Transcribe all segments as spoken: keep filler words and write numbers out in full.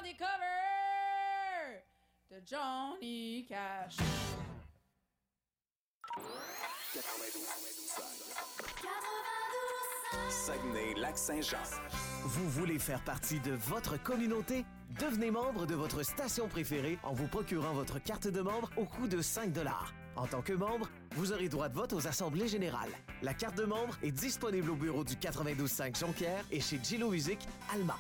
des covers de Johnny Cash. Saguenay-Lac-Saint-Jean. Vous voulez faire partie de votre communauté? Devenez membre de votre station préférée en vous procurant votre carte de membre au coût de cinq dollars. En tant que membre, vous aurez droit de vote aux assemblées générales. La carte de membre est disponible au bureau du quatre-vingt-douze cinq Jonquière et chez Gillo Music, Alma.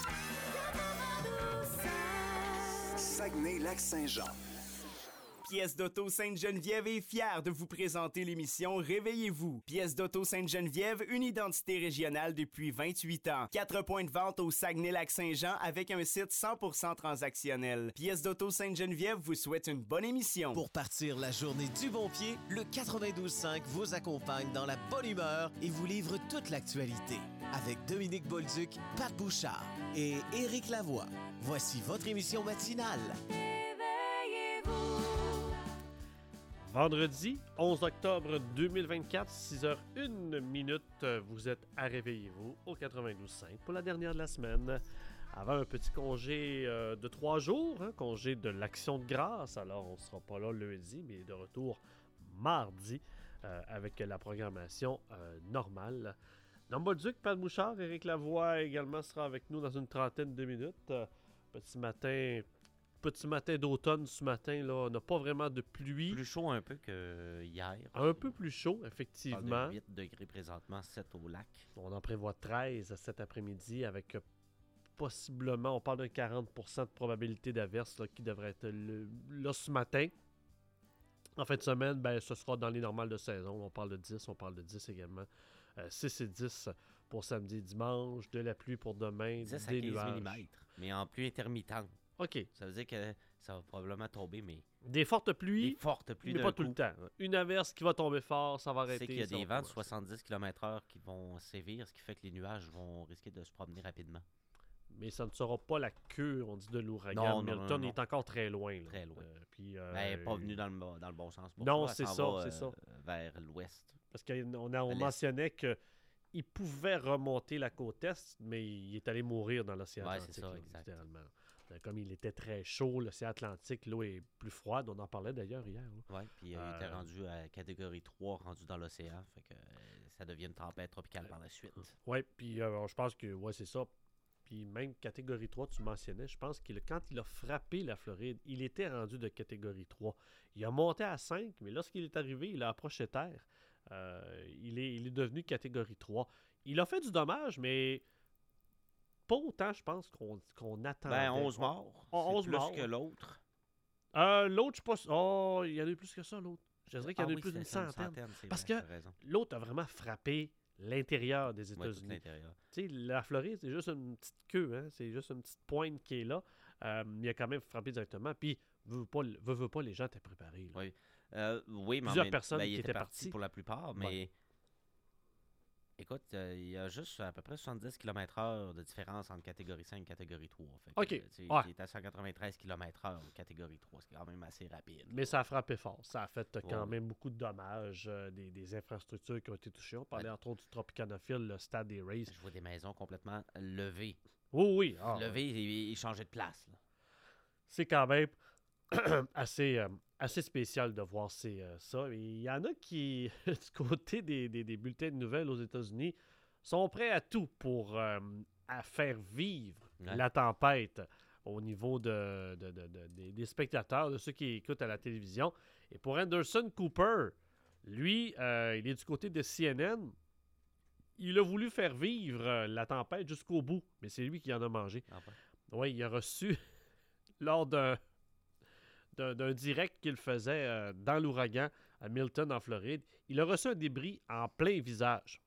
Saguenay-Lac-Saint-Jean. Pièce d'Auto Sainte-Geneviève est fière de vous présenter l'émission Réveillez-vous. Pièce d'Auto Sainte-Geneviève, une identité régionale depuis vingt-huit ans. Quatre points de vente au Saguenay-Lac-Saint-Jean avec un site cent pour cent transactionnel. Pièce d'Auto Sainte-Geneviève vous souhaite une bonne émission. Pour partir la journée du bon pied, le quatre-vingt-douze cinq vous accompagne dans la bonne humeur et vous livre toute l'actualité. Avec Dominique Bolduc, Pat Bouchard et Éric Lavoie. Voici votre émission matinale. Vendredi onze octobre deux mille vingt-quatre, six heures une minute, vous êtes à Réveillez-vous au quatre-vingt-douze cinq pour la dernière de la semaine. Avant un petit congé euh, de trois jours, hein, congé de l'Action de grâce, alors on ne sera pas là lundi, mais de retour mardi euh, avec la programmation euh, normale. Bolduc, Pat Bouchard, Éric Lavoie également sera avec nous dans une trentaine de minutes. Euh, petit matin... Petit matin d'automne ce matin, là, on n'a pas vraiment de pluie. Plus chaud un peu que hier. Un peu plus chaud, effectivement. On parle de huit degrés présentement, sept au lac. On en prévoit treize cet après-midi avec euh, possiblement, on parle d'un quarante pour cent de probabilité d'averse là, qui devrait être le, là ce matin. En fin de semaine, ben, ce sera dans les normales de saison. On parle de dix, on parle de dix également. Euh, six et dix pour samedi et dimanche, de la pluie pour demain, dix des à quinze nuages. millimètres, mais en pluie intermittente. OK. Ça veut dire que ça va probablement tomber, mais... Des fortes pluies, Des fortes pluies mais d'un pas tout coup. le temps. Une averse qui va tomber fort, ça va arrêter. C'est qu'il y a ça des va vents de pas. soixante-dix kilomètres heure qui vont sévir, ce qui fait que les nuages vont risquer de se promener rapidement. Mais ça ne sera pas la queue, on dit, de l'ouragan. Non, non, Milton non, non. est encore très loin. Là. Très loin. Euh, puis, euh, Ben, pas venu dans le, dans le bon sens. Pour Non, ça, c'est elle s'en ça, va, c'est ça. euh, vers l'ouest. Parce qu'on a- on À l'est. mentionnait qu'il pouvait remonter la côte est, mais il est allé mourir dans l'océan Ouais, Atlantique. c'est ça, là, exact. littéralement. Euh, Comme il était très chaud, l'océan Atlantique, l'eau est plus froide. On en parlait d'ailleurs hier. là. Oui, puis euh, il Euh, était rendu à catégorie trois, rendu dans l'océan. Fait que euh, ça devient une tempête tropicale par la suite. Oui, puis euh, je pense que ouais, c'est ça. Puis même catégorie trois, tu mentionnais, je pense que quand il a frappé la Floride, il était rendu de catégorie trois. Il a monté à cinq, mais lorsqu'il est arrivé, il a approché terre. Euh, il, est, il est devenu catégorie trois. Il a fait du dommage, mais pas autant, je pense, qu'on qu'on attendait. Ben, onze morts. Oh, c'est onze plus morts. que l'autre. Euh, l'autre, je sais pas... Oh, il y en a eu plus que ça, l'autre. Je dirais qu'il y en a Ah eu oui, plus d'une c'est ça, une centaine. centaine, c'est Parce vrai, que t'as raison. l'autre a vraiment frappé l'intérieur des Ouais, tout États-Unis. l'intérieur. Tu sais, la Floride, c'est juste une petite queue, hein? C'est juste une petite pointe qui est là. Euh, il a quand même frappé directement. Puis, veut, pas, veut, veut pas, les gens étaient préparés. là. Oui, euh, oui mais Plusieurs en même- personnes ben, qui il étaient était parti parties. pour la plupart, mais écoute, euh, il y a juste à peu près soixante-dix kilomètres heure de différence entre catégorie cinq et catégorie trois. Fait que, OK. euh, tu sais, Ouais. Il est à cent quatre-vingt-treize kilomètres heure catégorie trois, ce qui est quand même assez rapide. Mais ça a frappé fort. Ça a fait euh, quand Ouais. même beaucoup de dommages, euh, des, des infrastructures qui ont été touchées. On parlait entre autres du Tropicanophile, le stade des Rays. Je vois des maisons complètement levées. Oui, oui. ah, levées et, et changées de place. là. c'est quand même assez, euh, assez spécial de voir ces, euh, ça. Et il y en a qui, du côté des, des, des bulletins de nouvelles aux États-Unis, sont prêts à tout pour euh, à faire vivre Ouais. la tempête au niveau de, de- de- de- des, des spectateurs, de ceux qui écoutent à la télévision. Et pour Anderson Cooper, lui, euh, il est du côté de C N N. Il a voulu faire vivre euh, la tempête jusqu'au bout, mais c'est lui qui en a mangé. Ah ouais. Oui, il a reçu lors d'un, d'un, d'un direct qu'il faisait euh, dans l'ouragan à Milton, en Floride. Il a reçu un débris en plein visage.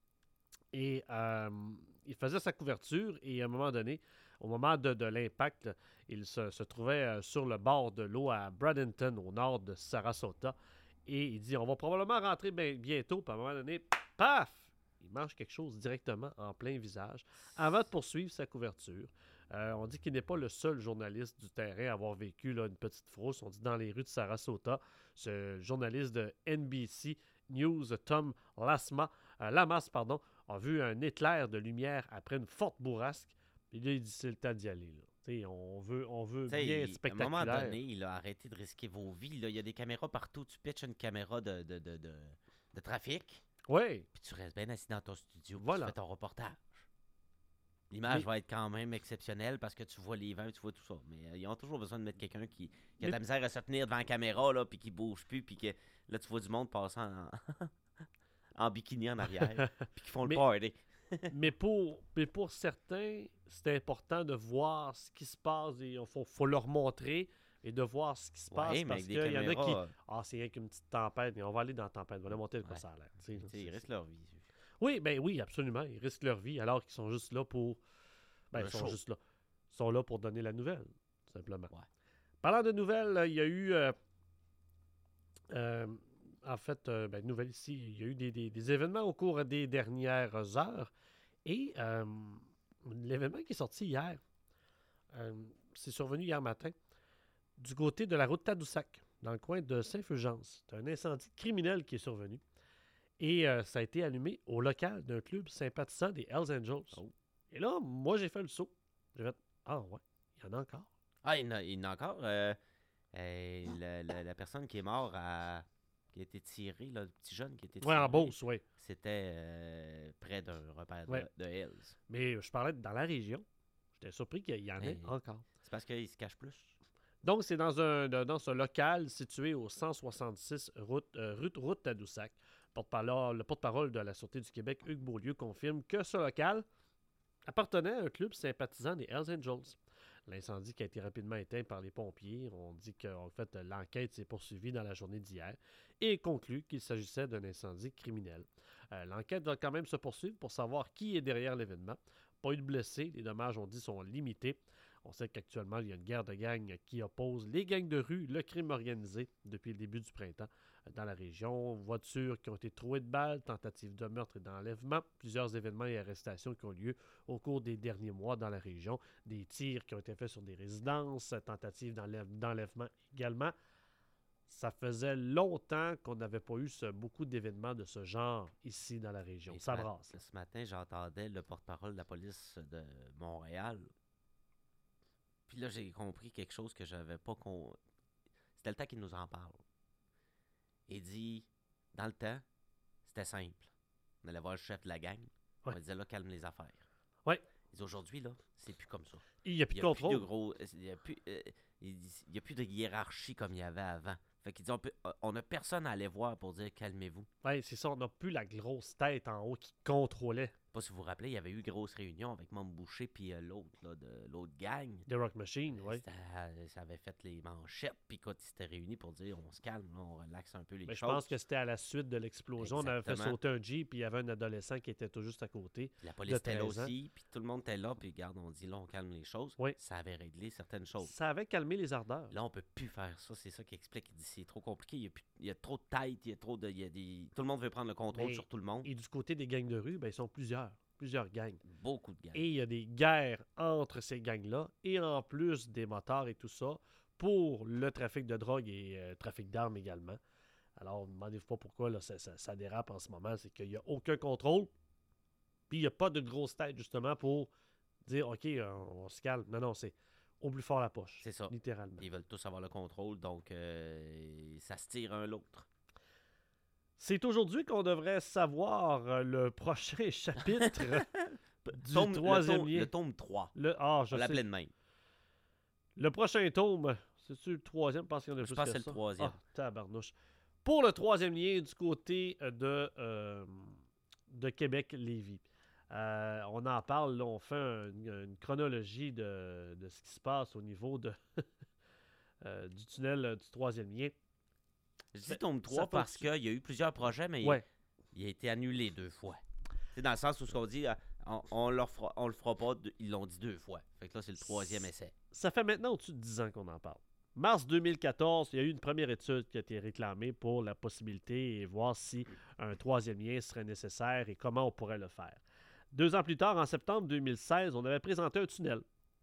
Et euh, il faisait sa couverture et à un moment donné, au moment de, de l'impact, il se, se trouvait euh, sur le bord de l'eau à Bradenton, au nord de Sarasota. Et il dit, on va probablement rentrer ben- bientôt. Puis à un moment donné, paf! Il mange quelque chose directement en plein visage avant de poursuivre sa couverture. Euh, on dit qu'il n'est pas le seul journaliste du terrain à avoir vécu là, une petite frousse. On dit dans les rues de Sarasota, ce journaliste de N B C News, Tom Lasma, euh, Lamas, pardon, a vu un éclair de lumière après une forte bourrasque. Puis là, il dit c'est le temps d'y aller. Là. T'sais, on veut, on veut T'sais, bien il- à un spectaculaire. moment donné, là, arrêtez de risquer vos vies. là. Il y a des caméras partout. Tu pitches une caméra de, de, de, de, de trafic, Oui, puis tu restes bien assis dans ton studio, puis Voilà. tu fais ton reportage. L'image Mais- va être quand même exceptionnelle parce que tu vois les vents, tu vois tout ça. Mais euh, ils ont toujours besoin de mettre quelqu'un qui, qui a Mais- de la misère à se tenir devant la caméra, là, puis qui bouge plus, puis que là, tu vois du monde passant en, en bikini en arrière, puis qui font le Mais- party. mais pour, mais pour certains, c'est important de voir ce qui se passe et il faut, faut leur montrer et de voir ce qui se passe Ouais, mais parce avec des qu'il y en a qui. caméras, Ah, c'est rien qu'une petite tempête, mais on va aller dans la tempête, on va leur montrer de quoi Ouais. ça a l'air. tu sais, tu sais, ils c'est- risquent leur vie. Oui, ben oui, absolument. Ils risquent leur vie alors qu'ils sont juste là pour. Ben, Le ils sont show. juste là. Ils sont là pour donner la nouvelle, tout simplement. Ouais. Parlant de nouvelles, il y a eu. euh, euh, en fait, euh, ben, nouvelle ici, il y a eu des, des- des événements au cours des dernières heures. Et euh, l'événement qui est sorti hier, euh, c'est survenu hier matin, du côté de la route Tadoussac, dans le coin de Saint-Fulgence. C'est un incendie criminel qui est survenu. Et euh, ça a été allumé au local d'un club sympathisant des Hells Angels. Oh. Et là, moi, j'ai fait le saut. J'ai fait ah ouais, il y en a encore. Ah, il y en a, il y en a encore. euh, euh, la, la- la personne qui est morte, à- qui a été tirée, là, le petit jeune qui a été tiré, Ouais, en Beauce, oui. c'était euh, près d'un repère de, Ouais. de Hells. Mais je parlais dans la région. J'étais surpris qu'il y en ait Hey. encore. C'est parce qu'il se cache plus. Donc, c'est dans un de- dans ce local situé au cent soixante-six route, euh, rue, route Tadoussac. Porte-parole- le porte-parole de la Sûreté du Québec, Hugues Beaulieu, confirme que ce local appartenait à un club sympathisant des Hells Angels. L'incendie qui a été rapidement éteint par les pompiers, on dit qu'en fait, l'enquête s'est poursuivie dans la journée d'hier et conclut qu'il s'agissait d'un incendie criminel. Euh, l'enquête va quand même se poursuivre pour savoir qui est derrière l'événement. Pas eu de blessés, les dommages, on dit, sont limités. On sait qu'actuellement, il y a une guerre de gangs qui oppose les gangs de rue, le crime organisé depuis le début du printemps euh, dans la région. Voitures qui ont été trouées de balles, tentatives de meurtre et d'enlèvement, plusieurs événements et arrestations qui ont lieu au cours des derniers mois dans la région, des tirs qui ont été faits sur des résidences, tentatives d'enlève- d'enlèvement également. Ça faisait longtemps qu'on n'avait pas eu ce- beaucoup d'événements de ce genre ici dans la région. Et Ça ce, ma- brasse. ce matin, j'entendais le porte-parole de la police de Montréal. Puis là, j'ai compris quelque chose que j'avais pas con... C'était le temps qu'il nous en parle. Il dit, dans le temps, c'était simple. On allait voir le chef de la gang. On Ouais. disait là, calme les affaires. Ouais. Il dit aujourd'hui, là, c'est plus comme ça. Il n'y a plus Il de n'y a plus de contrôle. gros. Il y a plus, euh, il dit, il y a plus de hiérarchie comme il y avait avant. Fait qu'il dit, on, peut, on a personne à aller voir pour dire calmez-vous. Ouais, c'est ça, on n'a plus la grosse tête en haut qui contrôlait Pas si vous vous rappelez, il y avait eu une grosse réunion avec Mom Boucher puis euh, l'autre, là, de l'autre gang. The Rock Machine, ouais. C'était- euh, Ça avait fait les manchettes, puis quand ils s'étaient réunis pour dire on se calme, là, on relaxe un peu les Mais je choses. pense que c'était à la suite de l'explosion. On avait fait Exactement. sauter un Jeep, puis il y avait un adolescent qui était tout juste à côté. Puis la police était là treize ans. aussi, puis tout le monde était là, puis regarde, on dit là, on calme les choses. Oui. Ça avait réglé certaines choses. Ça avait calmé les ardeurs. Là, on peut plus faire ça, c'est ça qui explique. Il dit c'est trop compliqué, il y a, plus- il y a trop de tête, il y a trop de. il y a des... Tout le monde veut prendre le contrôle Mais- sur tout le monde. Et du côté des gangs de rue, ben, ils sont plusieurs. Plusieurs gangs. Beaucoup de gangs. Et il y a des guerres entre ces gangs-là, et en plus des motards et tout ça, pour le trafic de drogue et euh, trafic d'armes également. Alors, ne demandez-vous pas pourquoi là, ça, ça- ça dérape en ce moment. C'est qu'il n'y a aucun contrôle, puis il n'y a pas de grosse tête, justement, pour dire, OK, on, on se calme. Non, non, c'est au plus fort la poche. C'est ça. Littéralement. Ils veulent tous avoir le contrôle, donc euh, ça se tire un l'autre. C'est aujourd'hui qu'on devrait savoir euh, le prochain chapitre du Tome- troisième le, tome, lien. le tome trois. Le, ah, je On sais. l'appelait de même. Le prochain tome, c'est-tu le troisième? Parce qu'il y en a Je plus pense que que c'est ça. le troisième. Ah, tabarnouche. Pour le troisième lien du côté euh, de, euh, de Québec-Lévis. Euh, on en parle, là, on fait un- une chronologie de, de ce qui se passe au niveau de, euh, du tunnel euh, du troisième lien. Je Ça- dis tome ça trois parce fonctionne. qu'il y a eu plusieurs projets, mais Ouais. il, il a été annulé deux fois. C'est dans le sens où ce qu'on dit, euh, on, on, leur fera- on le fera pas, deux- ils l'ont dit deux fois. Fait que là, c'est le troisième essai. Ça fait maintenant au-dessus de dix ans qu'on en parle. Mars deux mille quatorze, il y a eu une première étude qui a été réclamée pour la possibilité et voir si un troisième lien serait nécessaire et comment on pourrait le faire. Deux ans plus tard, en septembre deux mille seize, on avait présenté un tunnel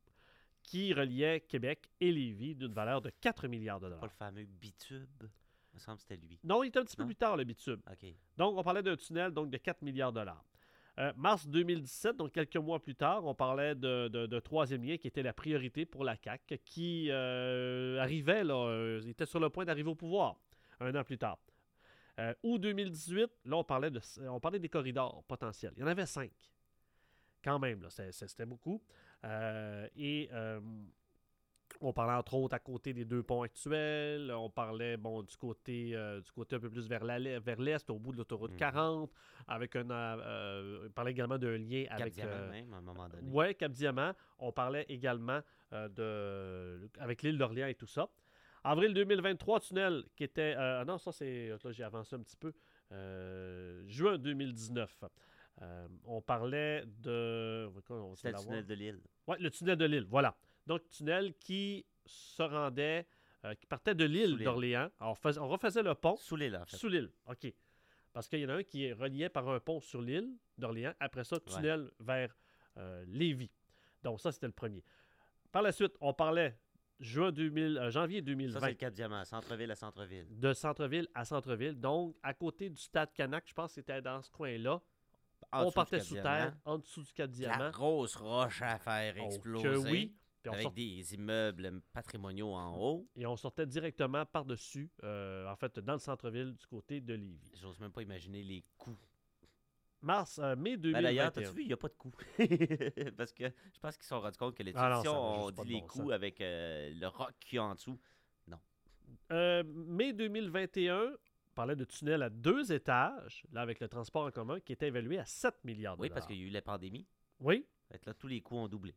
qui reliait Québec et Lévis d'une valeur de quatre milliards de Pas le dollars. fameux bitube. Il me semble que c'était lui. Non, il était un petit peu Non? plus tard, le bitube. OK. Donc, on parlait d'un tunnel donc, de quatre milliards de dollars. Euh, mars deux mille dix-sept, donc quelques mois plus tard, on parlait de, de, de troisième lien qui était la priorité pour la C A Q, qui euh, arrivait, là, euh, était sur le point d'arriver au pouvoir un an plus tard. Euh, août deux mille dix-huit, là, on parlait, de, on parlait des corridors potentiels. Il y en avait cinq. Quand même, là, c'était, c'était beaucoup. Euh, et euh, on parlait entre autres à côté des deux ponts actuels. On parlait bon, du, côté, euh, du côté un peu plus vers, la, vers l'est, au bout de l'autoroute mmh. quarante. Avec un, euh, on parlait également d'un lien Cap avec... Diamant euh, même, à un moment donné. Oui, Cap-Diamant. On parlait également euh, de, avec l'île d'Orléans et tout ça. Avril deux mille vingt-trois, tunnel qui était... Euh, non, ça c'est... Là, j'ai avancé un petit peu. Euh, juin deux mille dix-neuf. Euh, on parlait de... C'était le tunnel de l'île. Oui, le tunnel de l'île, voilà. Donc, tunnel qui se rendait... Euh, qui partait de l'île d'Orléans. Alors, on, fais, on refaisait le pont. Sous l'île, en fait. Sous l'île, OK. Parce qu'il y en a un qui est relié par un pont sur l'île d'Orléans. Après ça, tunnel ouais. vers euh, Lévis. Donc, ça, c'était le premier. Par la suite, on parlait... Juin deux mille, euh, janvier deux mille vingt. Ça, c'est le Cap-Diamant, centre-ville à centre-ville. De centre-ville à centre-ville. Donc, à côté du stade Canac, je pense que c'était dans ce coin-là. En on partait sous terre, en dessous du Cap-Diamant. La grosse roche à faire exploser. Oh, que oui. Puis avec sort... des immeubles patrimoniaux en haut. Et on sortait directement par-dessus, euh, en fait, dans le centre-ville du côté de Lévis. J'ose même pas imaginer les coûts. Mars, euh, mai deux mille vingt et un. Ben d'ailleurs, t'as-tu vu, il n'y a pas de coûts. Parce que je pense qu'ils se sont rendus compte que les techniciens ont dit les bon coûts ça. Avec euh, le roc qu'il y a en dessous. Non. Euh, mai deux mille vingt et un, on parlait de tunnel à deux étages, là avec le transport en commun, qui était évalué à sept milliards de dollars. Oui, parce qu'il y a eu la pandémie. Oui. Fait là, tous les coûts ont doublé.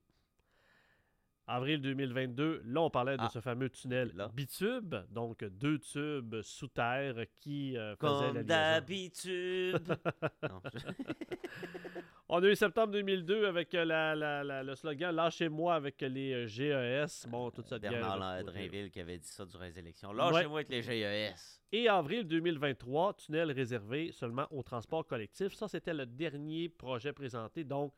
Avril deux mille vingt-deux, là, on parlait de ah, ce fameux tunnel là. bitube, donc deux tubes sous terre qui euh, faisaient Comme la liaison. d'habitude. non, je... On a eu septembre deux mille deux avec la, la, la, le slogan « Lâchez-moi avec les G E S ». Bon, toute cette Bernard Drainville qui avait dit ça durant les élections. « Lâchez-moi ouais. avec les G E S ». Et avril deux mille vingt-trois, tunnel réservé seulement au transport collectif. Ça, c'était le dernier projet présenté. Donc,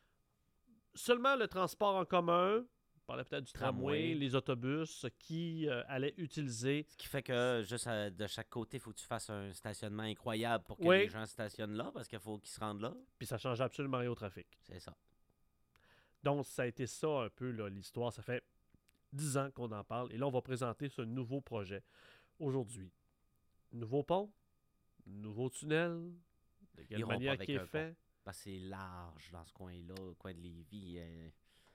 seulement le transport en commun... On parlait peut-être du tramway, tramway, les autobus qui euh, allaient utiliser. Ce qui fait que juste à, de chaque côté, il faut que tu fasses un stationnement incroyable pour que oui. les gens stationnent là, parce qu'il faut qu'ils se rendent là. Puis ça change absolument rien au trafic. C'est ça. Donc, ça a été ça un peu là, l'histoire. Ça fait dix ans qu'on en parle. Et là, on va présenter ce nouveau projet aujourd'hui. Nouveau pont, nouveau tunnel, de quelle manière qui est fait. Parce que c'est large dans ce coin-là, le coin de Lévis. Euh...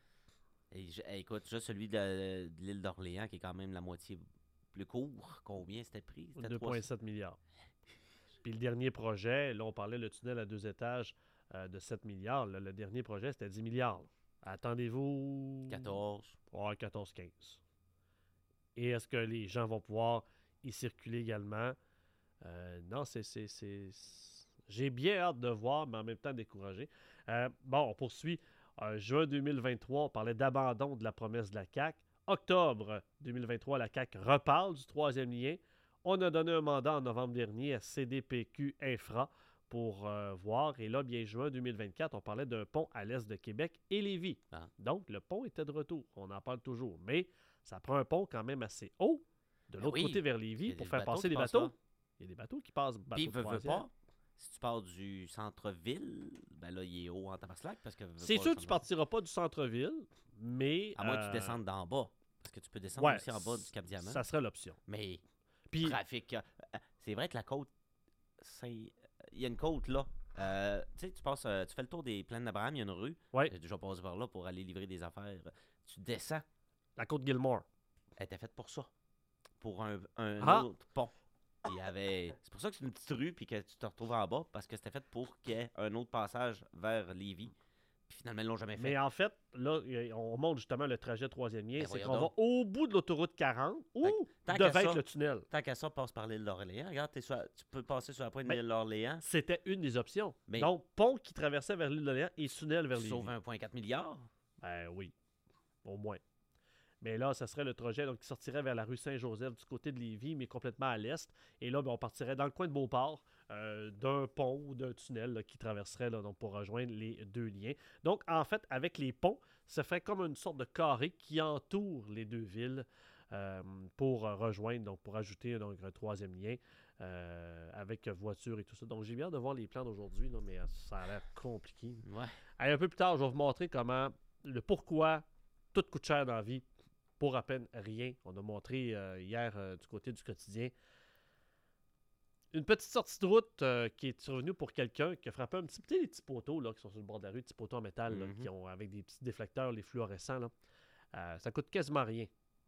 Et je, écoute, juste celui de, de l'île d'Orléans, qui est quand même la moitié plus court. Combien c'était pris? C'était deux virgule sept milliards. Puis le dernier projet, là, on parlait le tunnel à deux étages euh, de sept milliards. Là, le dernier projet, c'était dix milliards. Attendez-vous... quatorze. Ouais, quatorze quinze. Et est-ce que les gens vont pouvoir y circuler également? Euh, non, c'est, c'est, c'est... J'ai bien hâte de voir, mais en même temps découragé. Euh, bon, on poursuit... Euh, juin deux mille vingt-trois, on parlait d'abandon de la promesse de la C A Q. Octobre deux mille vingt-trois, la C A Q reparle du troisième lien. On a donné un mandat en novembre dernier à C D P Q Infra pour euh, voir. Et là, bien juin deux mille vingt-quatre, on parlait d'un pont à l'est de Québec et Lévis. Ah. Donc, le pont était de retour. On en parle toujours. Mais ça prend un pont quand même assez haut de l'autre oui. côté vers Lévis pour faire passer les bateaux. Là. Il y a des bateaux qui passent. Puis, veut, veut pas. Si tu pars du centre-ville, ben là, il est haut en tabarnak parce que... C'est sûr que tu partiras pas du centre-ville, mais... À moins euh... que tu descendes d'en bas. Parce que tu peux descendre ouais, aussi en bas du Cap-Diamant. Ça serait l'option. Mais, Puis... trafic... C'est vrai que la côte, c'est... Il y a une côte, là. Euh, tu sais, tu passes... Tu fais le tour des plaines d'Abraham, il y a une rue. Ouais. J'ai déjà passé par là pour aller livrer des affaires. Tu descends. La côte Gilmore. Elle était faite pour ça. Pour un, un ah. autre pont. Il y avait... C'est pour ça que c'est une petite rue puis que tu te retrouves en bas parce que c'était fait pour qu'il y ait un autre passage vers Lévis. Puis finalement, ils l'ont jamais fait. Mais en fait, là, on montre justement le trajet troisième lien. Ben c'est qu'on donc. va au bout de l'autoroute quarante où tant devait ça, être le tunnel. Tant qu'à ça, passe par l'île d'Orléans. Regarde, t'es sur, tu peux passer sur la pointe de l'île d'Orléans. C'était une des options. Mais donc, pont qui traversait vers l'île d'Orléans et tunnel vers Lévis. Sauve un virgule quatre milliard. Ben oui, au moins. Mais là, ça serait le trajet donc, qui sortirait vers la rue Saint-Joseph du côté de Lévis, mais complètement à l'est. Et là, ben, on partirait dans le coin de Beauport euh, d'un pont ou d'un tunnel là, qui traverserait là, donc, pour rejoindre les deux liens. Donc, en fait, avec les ponts, ça ferait comme une sorte de carré qui entoure les deux villes. euh, pour euh, rejoindre, donc pour ajouter donc, un troisième lien euh, avec voiture et tout ça. Donc j'ai bien hâte de voir les plans d'aujourd'hui, là, mais euh, ça a l'air compliqué. Ouais. Allez, un peu plus tard, je vais vous montrer comment, le pourquoi tout coûte cher dans la vie pour à peine rien. On a montré euh, hier euh, du côté du quotidien une petite sortie de route euh, qui est survenue pour quelqu'un qui a frappé un petit peu les petits poteaux là, qui sont sur le bord de la rue, petits poteaux en métal là, Mhm. qui ont avec des petits déflecteurs, les fluorescents. Là. Euh, ça coûte quasiment rien.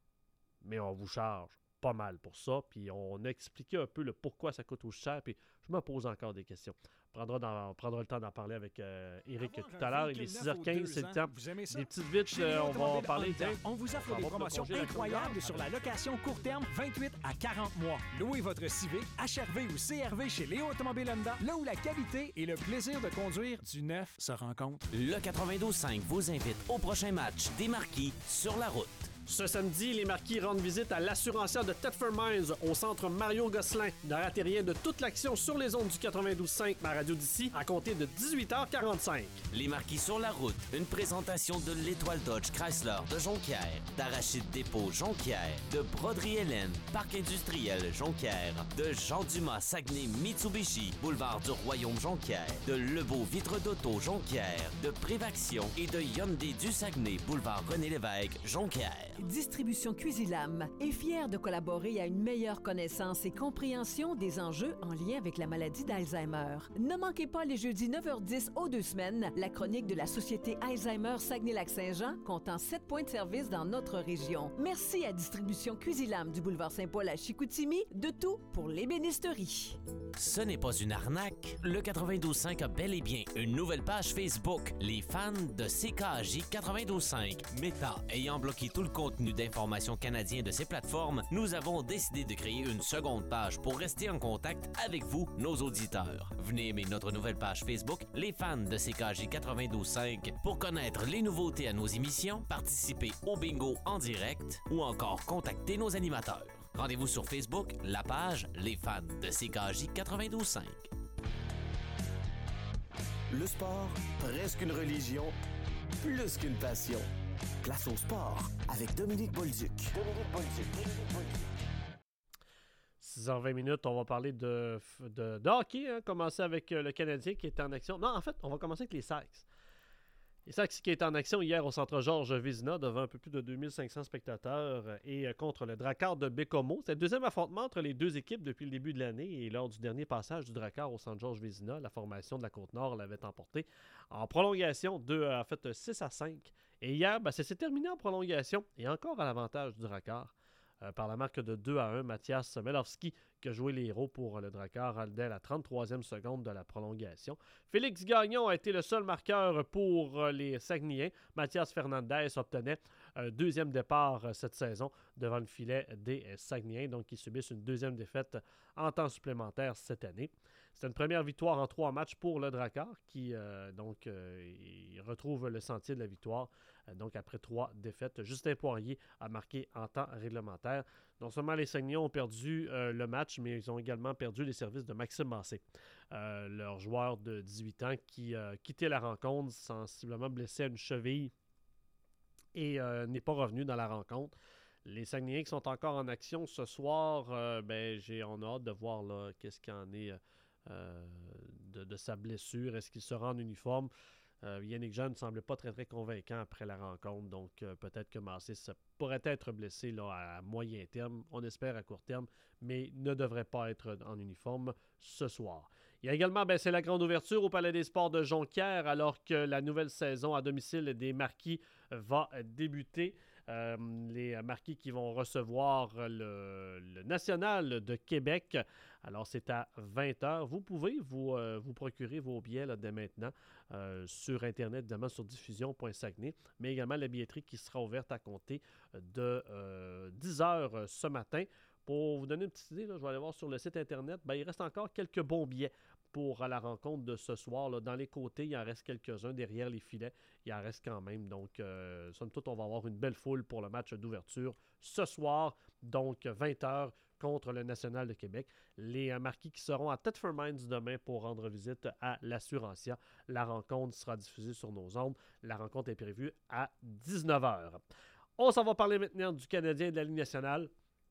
Mais on vous charge pas mal pour ça. Puis on a expliqué un peu le pourquoi ça coûte aussi cher. Puis je me pose encore des questions. On prendra, dans, on prendra le temps d'en parler avec euh, Eric tout à l'heure. Il est six heures quinze, c'est le temps. Vous aimez ça? Des petites vites, Chez euh, Léo on va en Automobile parler. Honda, tiens. on vous offre On des va promotions prolonger la incroyables couleur. sur la location court terme vingt-huit à quarante mois. Louez votre Civic, H R V ou C R V chez Léo Automobile Honda, là où la qualité et le plaisir de conduire du neuf se rencontrent. Le quatre-vingt-douze cinq vous invite au prochain match des Marquis sur la route. Ce samedi, les Marquis rendent visite à l'assurancière de Thetford Mines au centre Mario Gosselin. Ne ratez rien de toute l'action sur les ondes du quatre-vingt-douze cinq, ma radio d'ici, à compter de dix-huit heures quarante-cinq. Les Marquis sur la route, une présentation de l'Étoile Dodge Chrysler de Jonquière, d'Arachide Dépôt Jonquière, de Broderie Hélène, Parc industriel Jonquière, de Jean Dumas Saguenay Mitsubishi, boulevard du Royaume Jonquière, de Lebeau Vitre d'Auto Jonquière, de Prévaction et de Hyundai du Saguenay, boulevard René Lévesque Jonquière. Distribution Cuisilam est fière de collaborer à une meilleure connaissance et compréhension des enjeux en lien avec la maladie d'Alzheimer. Ne manquez pas les jeudis neuf heures dix aux deux semaines, la chronique de la Société Alzheimer Saguenay-Lac-Saint-Jean, comptant sept points de service dans notre région. Merci à Distribution Cuisilam du boulevard Saint-Paul à Chicoutimi, de tout pour l'ébénisterie. Ce n'est pas une arnaque. Le quatre-vingt-douze cinq a bel et bien une nouvelle page Facebook, les fans de C K J quatre-vingt-douze cinq. Meta ayant bloqué tout le contenu d'information canadien de ces plateformes, nous avons décidé de créer une seconde page pour rester en contact avec vous, nos auditeurs. Venez aimer notre nouvelle page Facebook, les fans de C K J quatre-vingt-douze cinq, pour connaître les nouveautés à nos émissions, participer au bingo en direct ou encore contacter nos animateurs. Rendez-vous sur Facebook, la page Les fans de C K J quatre-vingt-douze cinq. Le sport, presque une religion, plus qu'une passion. Place au sport avec Dominique Bolduc. Dominique Bolduc. Dominique Bolduc. six heures vingt minutes, on va parler de, de, de hockey, hein, commencer avec euh, le Canadien qui est en action. Non, en fait, on va commencer avec les Sags. Les Sags qui est en action hier au Centre Georges Vézina devant un peu plus de deux mille cinq cents spectateurs euh, et euh, contre le Drakkar de Bécomo. C'était le deuxième affrontement entre les deux équipes depuis le début de l'année et lors du dernier passage du Drakkar au Centre Georges Vézina, la formation de la Côte-Nord l'avait emporté en prolongation, de, en fait six à cinq. Et hier, ben, ça s'est terminé en prolongation et encore à l'avantage du Drakkar. Euh, par la marque de deux à un, Mathias Melowski qui a joué les héros pour le Drakkar dès la trente-troisième seconde de la prolongation. Félix Gagnon a été le seul marqueur pour euh, les Saguenayens. Mathias Fernandez obtenait un deuxième départ euh, cette saison devant le filet des euh, Saguenayens, donc ils subissent une deuxième défaite en temps supplémentaire cette année. C'est une première victoire en trois matchs pour le Drakkar qui euh, donc euh, il retrouve le sentier de la victoire. Euh, donc après trois défaites, Justin Poirier a marqué en temps réglementaire. Non seulement les Saguenayens ont perdu euh, le match, mais ils ont également perdu les services de Maxime Massé, euh, leur joueur de dix-huit ans qui a euh, quitté la rencontre sensiblement blessé à une cheville et euh, n'est pas revenu dans la rencontre. Les Saguenayens qui sont encore en action ce soir, euh, ben, j'ai, on a hâte de voir là, qu'est-ce qu'il en est euh, de, de sa blessure. Est-ce qu'il sera en uniforme? Euh, Yannick Jean ne semblait pas très très convaincant après la rencontre, donc euh, peut-être que Massé pourrait être blessé là, à moyen terme, on espère à court terme, mais ne devrait pas être en uniforme ce soir. Il y a également, ben, c'est la grande ouverture au Palais des Sports de Jonquière, alors que la nouvelle saison à domicile des Marquis va débuter. Euh, les Marquis qui vont recevoir le, le National de Québec. Alors, c'est à vingt heures. Vous pouvez vous, euh, vous procurer vos billets là, dès maintenant euh, sur Internet, évidemment, sur diffusion point saguenay, mais également la billetterie qui sera ouverte à compter de euh, dix heures ce matin. Pour vous donner une petite idée, là, je vais aller voir sur le site Internet, ben, il reste encore quelques bons billets pour la rencontre de ce soir. Là. Dans les côtés, il en reste quelques-uns. Derrière les filets, il en reste quand même. Donc, euh, somme toute, on va avoir une belle foule pour le match d'ouverture ce soir. Donc, vingt heures contre le National de Québec. Les euh, Marquis qui seront à Thetford Mines demain pour rendre visite à l'Assurantia. La rencontre sera diffusée sur nos ondes. La rencontre est prévue à dix-neuf heures. On s'en va parler maintenant du Canadien de la Ligue nationale.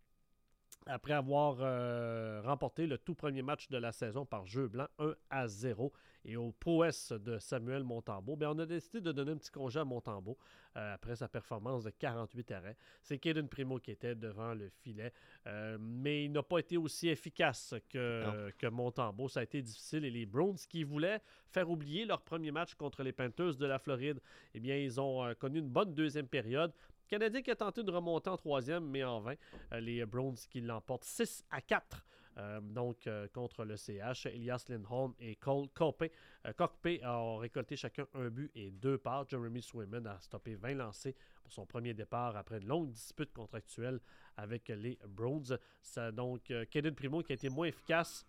Après avoir euh, remporté le tout premier match de la saison par jeu blanc un à zéro et aux prouesses de Samuel Montembeault, bien, on a décidé de donner un petit congé à Montembeault euh, après sa performance de quarante-huit arrêts. C'est Caden Primo qui était devant le filet, euh, mais il n'a pas été aussi efficace que, que Montembeault. Ça a été difficile et les Browns qui voulaient faire oublier leur premier match contre les Panthers de la Floride, eh bien, ils ont euh, connu une bonne deuxième période. Le Canadien qui a tenté de remonter en troisième, mais en vain. Euh, les Browns qui l'emportent six à quatre euh, donc, euh, contre le C H. Elias Lindholm et Cole Copé euh, Copé ont récolté chacun un but et deux passes. Jeremy Swayman a stoppé vingt lancés pour son premier départ après une longue dispute contractuelle avec les Browns. Ça, donc, euh, Caden Primo qui a été moins efficace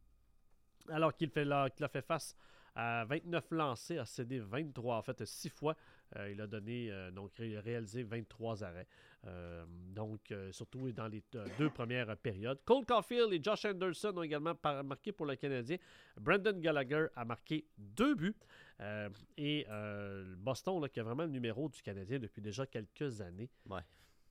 alors qu'il, fait la, qu'il a fait face à vingt-neuf lancés, a cédé vingt-trois, en fait six fois. Euh, il a donné, euh, donc ré- réalisé vingt-trois arrêts. Euh, donc, euh, surtout dans les euh, deux premières périodes. Cole Caulfield et Josh Anderson ont également par- marqué pour le Canadien. Brendan Gallagher a marqué deux buts. Euh, et euh, Boston, là, qui a vraiment le numéro du Canadien depuis déjà quelques années. Ouais.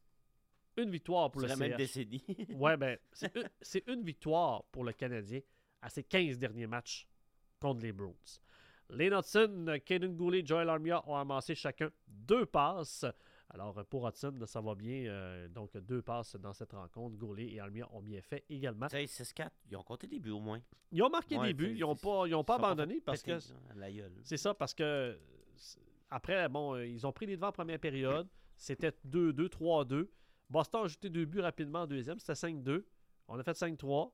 Une victoire pour C'est le la même C H. décennie. Ouais, ben, c'est une, c'est une victoire pour le Canadien à ses quinze derniers matchs contre les Bruins. Les Hudson, Caden Goulet, Joel Armia ont amassé chacun deux passes. Alors, pour Hudson, ça va bien. Euh, donc, deux passes dans cette rencontre. Goulet et Armia ont bien fait également. six quatre, ils ont compté des buts au moins. Ils ont marqué Ouais, des buts. c'est- Ils n'ont pas, ils ont pas abandonné parce que... Pété, là, la gueule. C'est ça, parce que... Après, bon, euh, ils ont pris les devants en première période. C'était deux deux, trois deux. Boston a ajouté deux buts rapidement en deuxième. C'était cinq deux. On a fait cinq trois.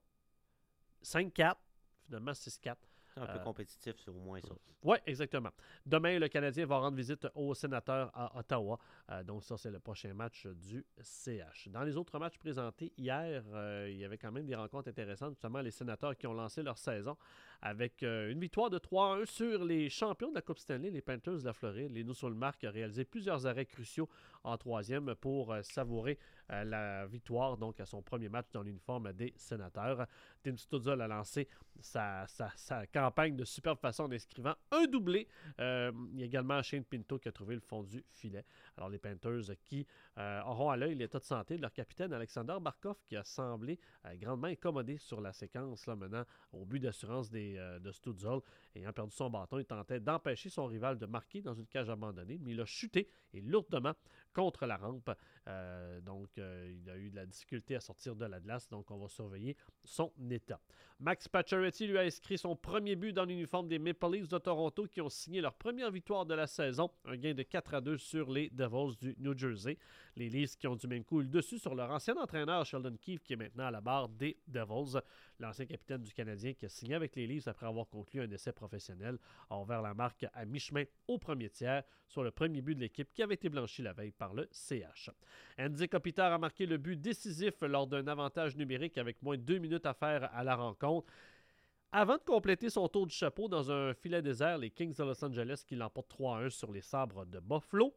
cinq quatre. Finalement, six quatre. C'est un peu Euh, compétitif, c'est au moins ça. Oui, exactement. Demain, le Canadien va rendre visite aux Sénateurs à Ottawa. Euh, donc, ça, c'est le prochain match du C H. Dans les autres matchs présentés hier, euh, il y avait quand même des rencontres intéressantes, notamment les Sénateurs qui ont lancé leur saison avec euh, une victoire de trois à un sur les champions de la Coupe Stanley, les Panthers de la Floride. Les nous sur le marque a réalisé plusieurs arrêts cruciaux en troisième pour euh, savourer euh, la victoire, donc à son premier match dans l'uniforme des Sénateurs. Tim Stützle a lancé sa, sa, sa campagne de superbe façon en inscrivant un doublé. Euh, il y a également Shane Pinto qui a trouvé le fond du filet. Alors les Panthers qui euh, auront à l'œil l'état de santé de leur capitaine Alexander Barkov qui a semblé euh, grandement incommodé sur la séquence là, menant au but d'assurance des, euh, de Stützle. Ayant perdu son bâton, il tentait d'empêcher son rival de marquer dans une cage abandonnée, mais il a chuté et lourdement contre la rampe. Euh, donc, euh, il a eu de la difficulté à sortir de la glace, donc on va surveiller son état. Max Pacioretty lui a inscrit son premier but dans l'uniforme des Maple Leafs de Toronto qui ont signé leur première victoire de la saison, un gain de quatre à deux sur les Devils du New Jersey. Les Leafs qui ont du même coup le dessus sur leur ancien entraîneur Sheldon Keefe qui est maintenant à la barre des Devils. L'ancien capitaine du Canadien qui a signé avec les Leafs après avoir conclu un essai professionnel a ouvert la marque à mi-chemin au premier tiers sur le premier but de l'équipe qui avait été blanchi la veille par le C H. Andy Kopitar a marqué le but décisif lors d'un avantage numérique avec moins de deux minutes à faire à la rencontre. Avant de compléter son tour du chapeau dans un filet désert, les Kings de Los Angeles qui l'emportent trois à un sur les Sabres de Buffalo.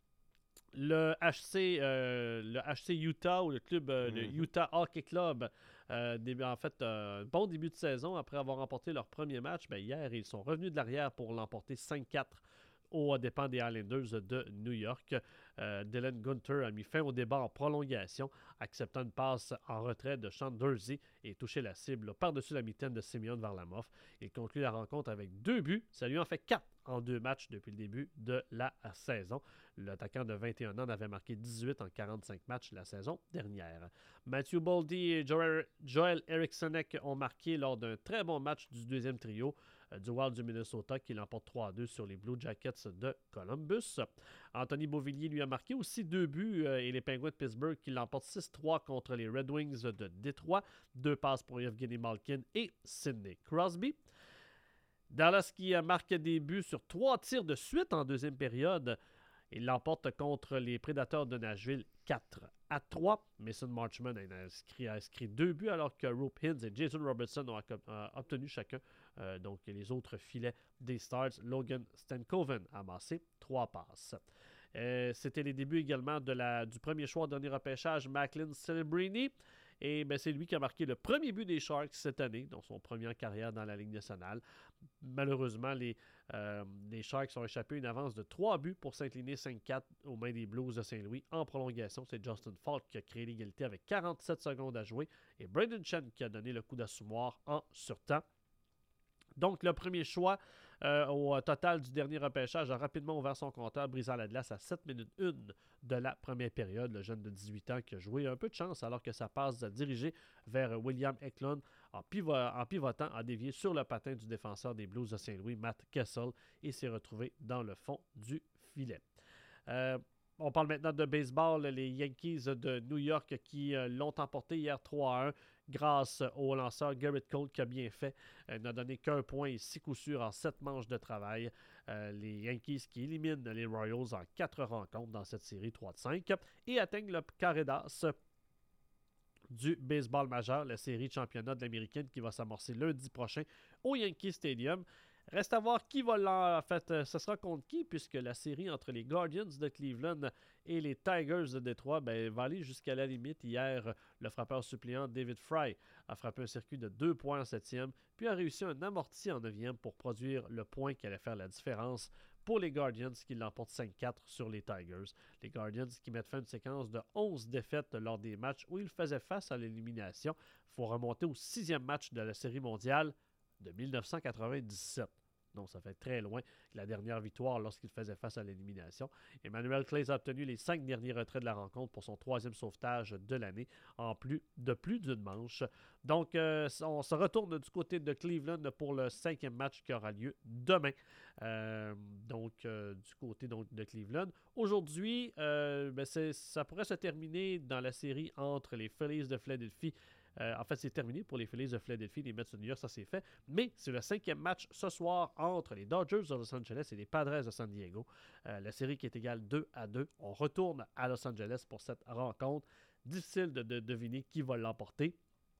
Le H C, euh, le H C Utah ou le club, euh, le Mhm. Utah Hockey Club, euh, début, en fait, euh, un bon début de saison après avoir remporté leur premier match. Ben, hier, ils sont revenus de l'arrière pour l'emporter cinq quatre aux dépens des Islanders de New York. Euh, Dylan Gunther a mis fin au débat en prolongation, acceptant une passe en retrait de Sean Durzi et touché la cible là, par-dessus la mitaine de Semyon Varlamov. Il conclut la rencontre avec deux buts. Ça lui en fait quatre en deux matchs depuis le début de la saison. L'attaquant de vingt et un ans avait marqué dix-huit en quarante-cinq matchs la saison dernière. Matthew Boldy et Joel, Joel Erikssonek ont marqué lors d'un très bon match du deuxième trio euh, du Wild du Minnesota qui l'emporte trois à deux sur les Blue Jackets de Columbus. Anthony Beauvillier lui a marqué aussi deux buts euh, et les Penguins de Pittsburgh qui l'emportent six trois contre les Red Wings de Détroit. Deux passes pour Evgeny Malkin et Sidney Crosby. Dallas qui marque des buts sur trois tirs de suite en deuxième période. Il l'emporte contre les Prédateurs de Nashville quatre à trois. Mason Marchman a inscrit, a inscrit deux buts alors que Rope Hintz et Jason Robertson ont euh, obtenu chacun euh, donc les autres filets des Stars. Logan Stankoven a amassé trois passes. Euh, C'était les débuts également de la, du premier choix au dernier repêchage, Macklin Celebrini. Et ben, c'est lui qui a marqué le premier but des Sharks cette année, dans son premier en carrière dans la Ligue nationale. Malheureusement, les, euh, les Sharks ont échappé une avance de trois buts pour s'incliner cinq quatre aux mains des Blues de Saint-Louis. En prolongation, c'est Justin Falk qui a créé l'égalité avec quarante-sept secondes à jouer et Braden Chen qui a donné le coup d'assommoir en surtemps. Donc, le premier choix euh, au total du dernier repêchage a rapidement ouvert son compteur, brisant la glace à sept minutes un de la première période. Le jeune de dix-huit ans qui a joué un peu de chance alors que sa passe dirigée vers William Eklund en, pivo- en pivotant a dévié sur le patin du défenseur des Blues de Saint-Louis, Matt Kessel, et s'est retrouvé dans le fond du filet. Euh, On parle maintenant de baseball. Les Yankees de New York qui euh, l'ont emporté hier trois à un grâce au lanceur Garrett Cole qui a bien fait. Euh, n'a donné qu'un point et six coups sûrs en sept manches de travail. Euh, les Yankees qui éliminent les Royals en quatre rencontres dans cette série trois de cinq et atteignent le carré d'as du baseball majeur, la série de championnat de l'américaine qui va s'amorcer lundi prochain au Yankee Stadium. Reste à voir qui va l'en... En fait, euh, ce sera contre qui, puisque la série entre les Guardians de Cleveland et les Tigers de Détroit ben, va aller jusqu'à la limite. Hier, le frappeur suppléant David Fry a frappé un circuit de deux points en septième, puis a réussi un amorti en neuvième pour produire le point qui allait faire la différence pour les Guardians qui l'emportent cinq quatre sur les Tigers. Les Guardians qui mettent fin à une séquence de onze défaites lors des matchs où ils faisaient face à l'élimination. Il faut remonter au sixième match de la Série mondiale de dix-neuf cent quatre-vingt-dix-sept. Donc, ça fait très loin de la dernière victoire lorsqu'il faisait face à l'élimination. Emmanuel Clays a obtenu les cinq derniers retraits de la rencontre pour son troisième sauvetage de l'année, en plus de plus d'une manche. Donc, euh, on se retourne du côté de Cleveland pour le cinquième match qui aura lieu demain. Euh, donc, euh, du côté donc, de Cleveland. Aujourd'hui, euh, ben c'est, ça pourrait se terminer dans la série entre les Phillies de Philadelphie. Euh, en fait, c'est terminé pour les Phillies de Philadelphie, les Mets de New York, ça c'est fait. Mais c'est le cinquième match ce soir entre les Dodgers de Los Angeles et les Padres de San Diego. Euh, la série qui est égale deux à deux. On retourne à Los Angeles pour cette rencontre. Difficile de, de deviner qui va l'emporter.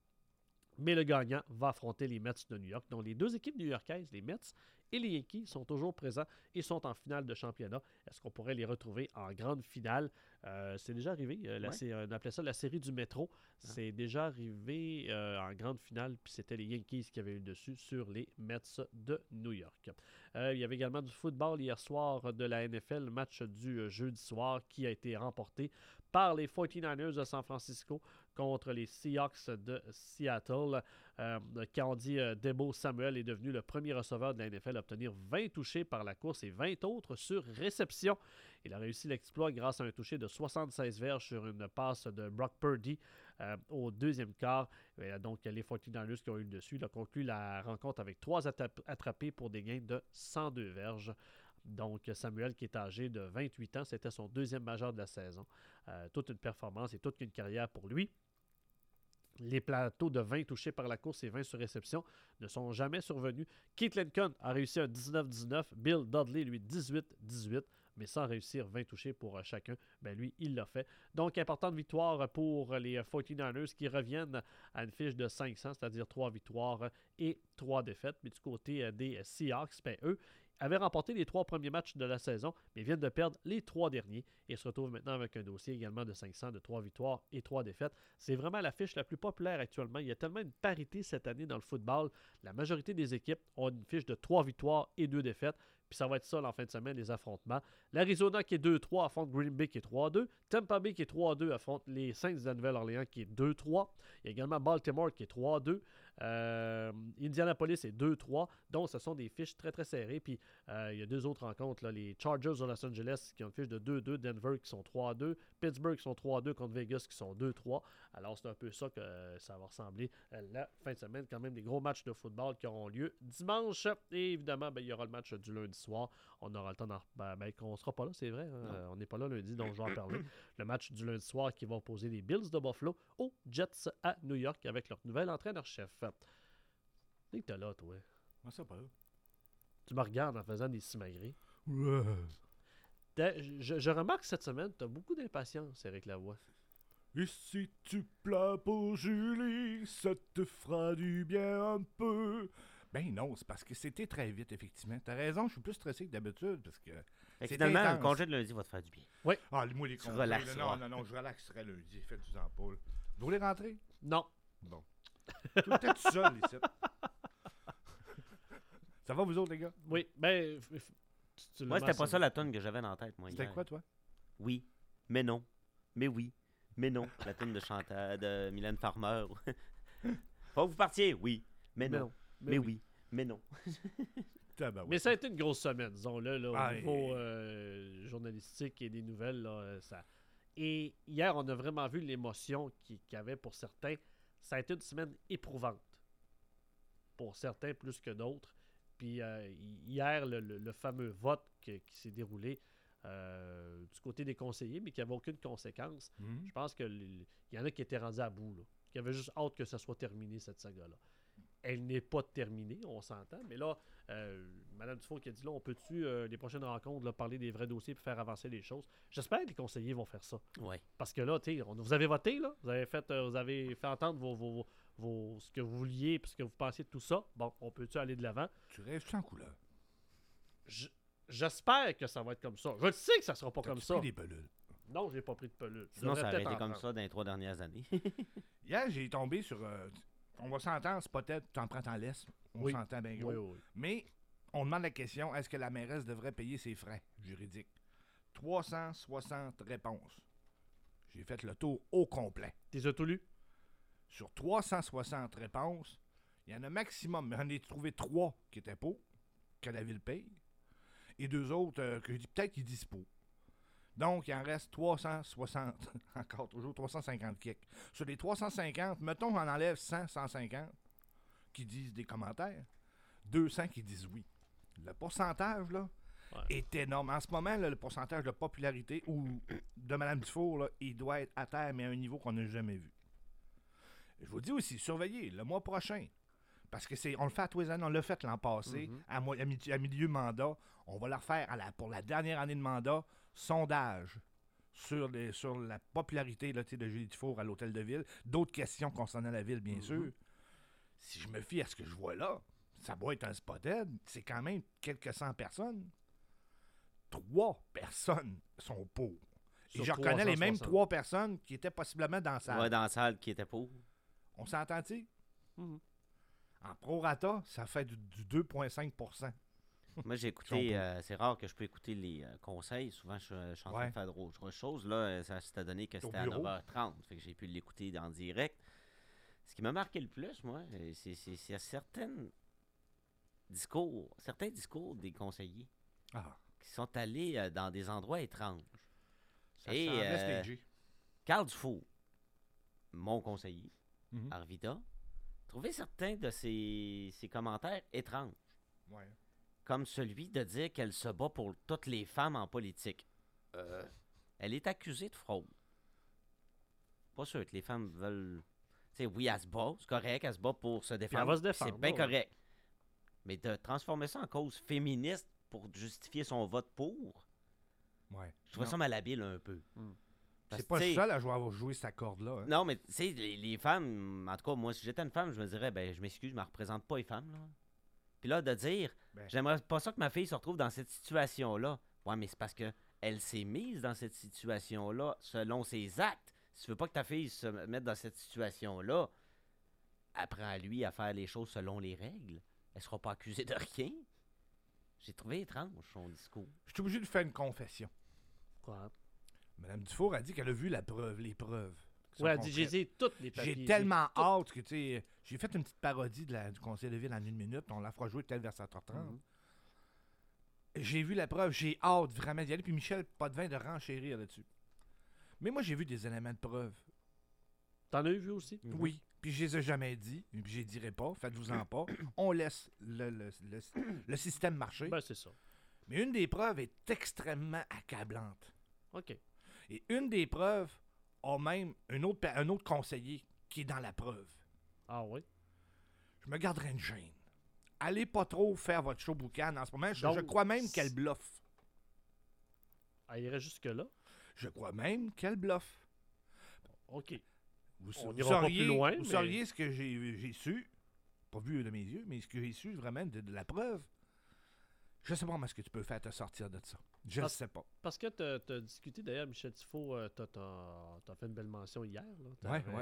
Mais le gagnant va affronter les Mets de New York. Donc, les deux équipes new-yorkaises, les Mets et les Yankees, sont toujours présents et sont en finale de championnat. Est-ce qu'on pourrait les retrouver en grande finale? Euh, c'est déjà arrivé. Euh, la, Ouais. c'est, on appelait ça la série du métro. Ah. C'est déjà arrivé euh, en grande finale, puis c'était les Yankees qui avaient eu le dessus sur les Mets de New York. Euh, il y avait également du football hier soir de la N F L, le match du euh, jeudi soir qui a été remporté par les forty-niners de San Francisco contre les Seahawks de Seattle. Euh, quand on dit euh, Deebo Samuel est devenu le premier receveur de la N F L à obtenir vingt touchés par la course et vingt autres sur réception. Il a réussi l'exploit grâce à un touché de soixante-seize verges sur une passe de Brock Purdy euh, au deuxième quart. Et donc, les forty-niners qui ont eu le dessus. Il a conclu la rencontre avec trois atta- attrapés pour des gains de cent deux verges. Donc, Samuel, qui est âgé de vingt-huit ans, c'était son deuxième majeur de la saison. Euh, toute une performance et toute une carrière pour lui. Les plateaux de vingt touchés par la course et vingt sur réception ne sont jamais survenus. Keith Lincoln a réussi un dix-neuf dix-neuf. Bill Dudley, lui, dix-huit dix-huit. Mais sans réussir vingt touchés pour euh, chacun, ben lui, il l'a fait. Donc, importante victoire pour les forty-niners qui reviennent à une fiche de cinq cents, c'est-à-dire trois victoires et trois défaites. Mais du côté euh, des Seahawks, ben eux, avaient remporté les trois premiers matchs de la saison, mais viennent de perdre les trois derniers et se retrouvent maintenant avec un dossier également de cinq cents, de trois victoires et trois défaites. C'est vraiment la fiche la plus populaire actuellement. Il y a tellement une parité cette année dans le football. La majorité des équipes ont une fiche de trois victoires et deux défaites. Puis ça va être ça en fin de semaine, les affrontements. L'Arizona qui est deux trois affronte Green Bay qui est trois deux. Tampa Bay qui est trois deux affronte les Saints de la Nouvelle-Orléans qui est deux trois. Il y a également Baltimore qui est trois deux. Euh, Indianapolis est deux trois. Donc, ce sont des fiches très, très serrées. Puis, euh, il y a deux autres rencontres. Là, les Chargers de Los Angeles qui ont une fiche de deux deux. Denver qui sont trois deux. Pittsburgh qui sont trois deux contre Vegas qui sont deux trois. Alors, c'est un peu ça que euh, ça va ressembler euh, la fin de semaine. Quand même, des gros matchs de football qui auront lieu dimanche. Et évidemment, ben, il y aura le match du lundi soir. On aura le temps d'en... Ben, ben, on ne sera pas là, c'est vrai. Hein? Euh, on n'est pas là lundi, donc je vais en parler. Le match du lundi soir qui va opposer les Bills de Buffalo aux Jets à New York avec leur nouvel entraîneur-chef. T'es que t'es là, toi. Moi, ça pas. Tu me regardes en faisant des simagrées. Ouais. Je, je remarque cette semaine, tu as beaucoup d'impatience, Éric Lavoie. Et si tu pleures pour Julie, ça te fera du bien un peu. Ben non, c'est parce que c'était très vite, effectivement. T'as raison, je suis plus stressé que d'habitude parce que. Et finalement, le congé de lundi va te faire du bien. Oui. Ah, moi, les Tu congés. relaxeras. Là, non, non, non, je relaxerai lundi. Faites-vous-en pas. Là. Vous voulez rentrer? Non. Bon. Tout le temps tout seul, ici. Ça va, vous autres, les gars? Oui, ben... f- f- tu- tu l'as Moi, c'était pas mentionné. ça la toune que j'avais dans la tête, moi. C'était hier. quoi, toi? Oui, mais non. Mais oui, mais non. La toune de Chantal, de Mylène Farmer. Faut que vous partiez, oui, mais Mais non. non. Mais oui, mais non. Tabarouette. Mais ça a été une grosse semaine, disons-le, là, au Ah, niveau et- euh, journalistique et des nouvelles. Là, euh, ça... Et hier, on a vraiment vu l'émotion qu'il qu'il y avait pour certains. Ça a été une semaine éprouvante. Pour certains plus que d'autres. Puis euh, hier, le, le- le fameux vote que- qui s'est déroulé euh, du côté des conseillers, mais qui n'avait aucune conséquence, Mhm. je pense qu'il y en a qui étaient rendus à bout, là, qui avaient juste hâte que ça soit terminé, cette saga-là. Elle n'est pas terminée, on s'entend, mais là, euh, Mme Dufault qui a dit là, on peut-tu, euh, les prochaines rencontres, là, parler des vrais dossiers et faire avancer les choses. J'espère que les conseillers vont faire ça. Ouais. Parce que là, tu sais, on- vous avez voté, là, vous avez fait, euh, vous avez fait entendre vos, vos, vos- ce que vous vouliez et ce que vous pensiez de tout ça. Bon, on peut-tu aller de l'avant? Tu rêves-tu en couleur? J- J'espère que ça va être comme ça. Je le sais que ça sera pas T'as-tu comme ça. pris des pelules? Non, j'ai pas pris de pelule. Je Sinon, devrais ça aurait peut-être été en comme prendre. ça dans les trois dernières années. Hier, j'ai tombé sur... euh, on va s'entendre, c'est peut-être, t'en prends, t'en laisses. On Oui. s'entend bien gros. Oui, oui, oui. Mais on demande la question, est-ce que la mairesse devrait payer ses frais juridiques? trois cent soixante réponses. J'ai fait le tour au complet. T'es tout lu? Sur trois cent soixante réponses, il y en a maximum, mais j'en ai trouvé trois qui étaient pour, que la ville paye, et deux autres euh, que je dis peut-être qu'ils disent pour. Donc, il en reste trois cent soixante, encore toujours trois cent cinquante kicks. Sur les trois cent cinquante, mettons qu'on enlève cent, cent cinquante qui disent des commentaires, deux cents qui disent oui. Le pourcentage, là, Ouais. est énorme. En ce moment, là, le pourcentage de popularité ou de Mme Dufour, là, il doit être à terre, mais à un niveau qu'on n'a jamais vu. Je vous dis aussi, surveillez le mois prochain. Parce que c'est, on le fait à tous les années, on l'a fait l'an passé, Mhm. à, mo- à mi- à milieu mandat. On va le refaire à la, pour la dernière année de mandat, sondage sur, les, sur la popularité là, tu sais, de Julie Dufour à l'hôtel de ville. D'autres questions concernant la ville, bien Mhm. sûr. Si je me fie à ce que je vois là, ça doit être un spotted. C'est quand même quelques cent personnes. Trois personnes sont pour. Et Sur je reconnais les mêmes trois cent soixante. trois personnes qui étaient possiblement dans la salle. Ouais, dans la salle qui était pour. On s'entend-tu? Mhm. En prorata, ça fait du, du deux virgule cinq pour cent. Moi, j'ai Ils sont écouté. pour. euh, c'est rare que je peux écouter les euh, conseils. Souvent, je, je suis en train Ouais. de faire d'autres choses. Là, euh, ça s'était donné que Au c'était à bureau. neuf heures trente. Fait que j'ai pu l'écouter en direct. Ce qui m'a marqué le plus, moi, euh, c'est, c'est, c'est certains discours, certains discours des conseillers Ah, qui sont allés euh, dans des endroits étranges. ça Et, semblait euh, stagé. Carl Dufour, mon conseiller, Mhm. Arvida, trouvait certains de ses, ses commentaires étranges. Ouais. Comme celui de dire qu'elle se bat pour toutes les femmes en politique. Euh, elle est accusée de fraude. Pas sûr que les femmes veulent... Tu sais, oui, elle se bat, c'est correct, elle se bat pour se défendre. elle va se défendre, C'est bien ouais. correct. Mais de transformer ça en cause féministe pour justifier son vote pour, Ouais. je trouve Non, ça malhabile un peu. Hmm. Parce c'est que, pas tu sais, seul à jouer, jouer cette corde-là. hein. Non, mais tu sais, les, les femmes, en tout cas, moi, si j'étais une femme, je me dirais, ben, je m'excuse, je me représente pas les femmes, là. Puis là, de dire, Ben. j'aimerais pas ça que ma fille se retrouve dans cette situation-là. Ouais, mais c'est parce que elle s'est mise dans cette situation-là selon ses actes. Si tu veux pas que ta fille se mette dans cette situation-là, apprends à lui à faire les choses selon les règles. Elle sera pas accusée de rien. J'ai trouvé étrange son discours. Je suis obligé de faire une confession. Quoi? Madame Dufour a dit qu'elle a vu la preuve, les preuves. qui sont Ouais, elle dit, concrètes. j'ai toutes les papiers. J'ai tellement hâte que, tu sais, j'ai fait une petite parodie de la- du conseil de ville en une minute. On la fera jouer peut-être vers sept heures trente. Mhm. J'ai vu la preuve, j'ai hâte vraiment d'y aller. Puis Michel, pas de vin de renchérir là-dessus. Mais moi, j'ai vu des éléments de preuve. T'en as eu vu aussi? Oui. Puis je les ai jamais dit. Puis je les dirai pas. Faites-vous-en pas. On laisse le, le- le- le système marcher. Ben, c'est ça. Mais une des preuves est extrêmement accablante. OK. Et une des preuves a même un autre, pa- un autre conseiller qui est dans la preuve. Ah oui? Je me garderai une gêne. Allez pas trop faire votre show boucan en ce moment. Je, Donc, je crois même qu'elle bluffe. Elle irait jusque-là? Je crois même qu'elle bluffe. OK. Vous, On vous n'ira pas sauriez, plus loin, vous mais- sauriez ce que j'ai j'ai su, pas vu de mes yeux, mais ce que j'ai su vraiment de, de la preuve. Je sais pas comment est-ce que tu peux faire te sortir de ça. Je ne Parce- sais pas. Parce que tu as discuté, d'ailleurs, Michel Tifo, tu as fait une belle mention hier. Là. Ouais, T'avais- ouais.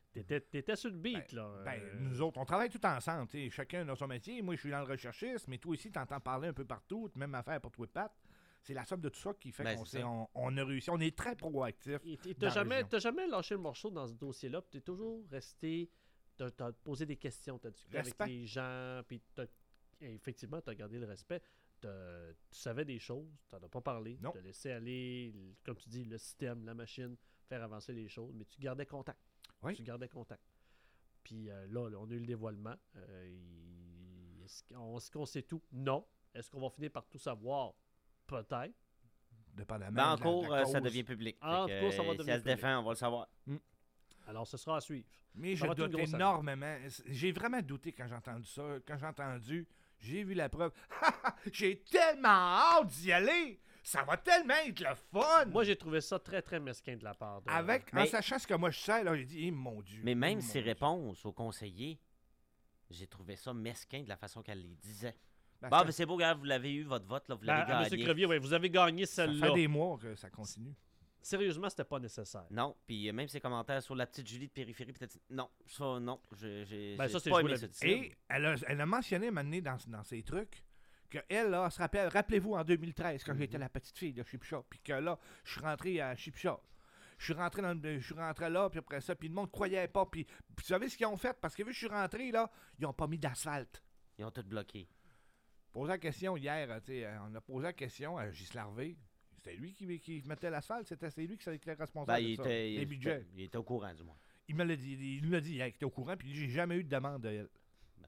T'étais, t'étais sur le beat, là. Ben, Euh, nous autres, on travaille tout ensemble, tu sais, chacun dans son métier. Moi, je suis dans le recherchiste, mais toi aussi, t'entends parler un peu partout, même affaire pour toi et Pat. C'est la somme de tout ça qui fait Ben, qu'on c'est s'est- ça. on, on a réussi. On est très proactifs. Et t'as dans la jamais, région. t'as jamais lâché le morceau dans ce dossier-là, puis t'es toujours resté, t'as, t'as posé des questions, t'as discuté Respect. avec les gens, puis t'as, et effectivement, t'as gardé le respect. T'as- tu savais des choses, t'en as pas parlé, Non. t'as laissé aller, le- comme tu dis, le système, la machine, faire avancer les choses, mais tu gardais contact. Oui. Tu gardais contact. Puis euh, là, là, on a eu le dévoilement. Euh, il- est-ce qu'on, est-ce qu'on sait tout? Non. Est-ce qu'on va finir par tout savoir? Peut-être. Dépendamment Ben, en de la- de cours, la euh, ça cause. devient public. En Fait cours, que, ça va euh, devenir Si elle se public. défend, on va le savoir. Alors, ce sera à suivre. Mais Ça je va être une doute grosse énormément. J'ai vraiment douté quand j'ai entendu ça. Quand j'ai entendu, j'ai vu la preuve. J'ai tellement hâte d'y aller! Ça va tellement être le fun! Moi, j'ai trouvé ça très, très mesquin de la part de... Avec, en Mais- sachant ce que moi je sais, là, j'ai dit, eh, mon Dieu. Mais même eh, ses mon Dieu. réponses aux conseillers, j'ai trouvé ça mesquin de la façon qu'elle les disait. Ben, Bon, ça- ben c'est beau, gars, vous l'avez eu, votre vote, là, vous Ben, l'avez à M. gagné. Crevier, ouais, vous avez gagné ça celle-là. fait des mois que ça continue. Sérieusement, c'était pas nécessaire. Non, puis euh, même ses commentaires sur la petite Julie de périphérie, peut-être. Non, ça, non. J'ai, j'ai, Ben, j'ai ça, c'est pas jouer aimé la ce victime. type. Et elle a, elle a mentionné un moment donné dans, dans ses trucs qu'elle, là, se rappelle, rappelez-vous en deux mille treize, quand j'étais la petite fille de Chipshot, puis que là, je suis rentré à Chipshot. Je suis rentré dans le- je suis rentré là, puis après ça, puis le monde croyait pas, puis, puis vous savez ce qu'ils ont fait? Parce que vu que je suis rentré, là, ils ont pas mis d'asphalte. Ils ont tout bloqué. Posé la question hier, tu sais, euh, on a posé la question à Ghislain Harvey. C'était lui qui, qui mettait l'asphalte, c'était c'est lui qui était responsable Ben, il, de ça, était, des il, budgets. était, il était au courant, du moins. Il me l'a dit, il nous l'a dit hier qu'il était au courant, puis j'ai jamais eu de demande de elle. Ben.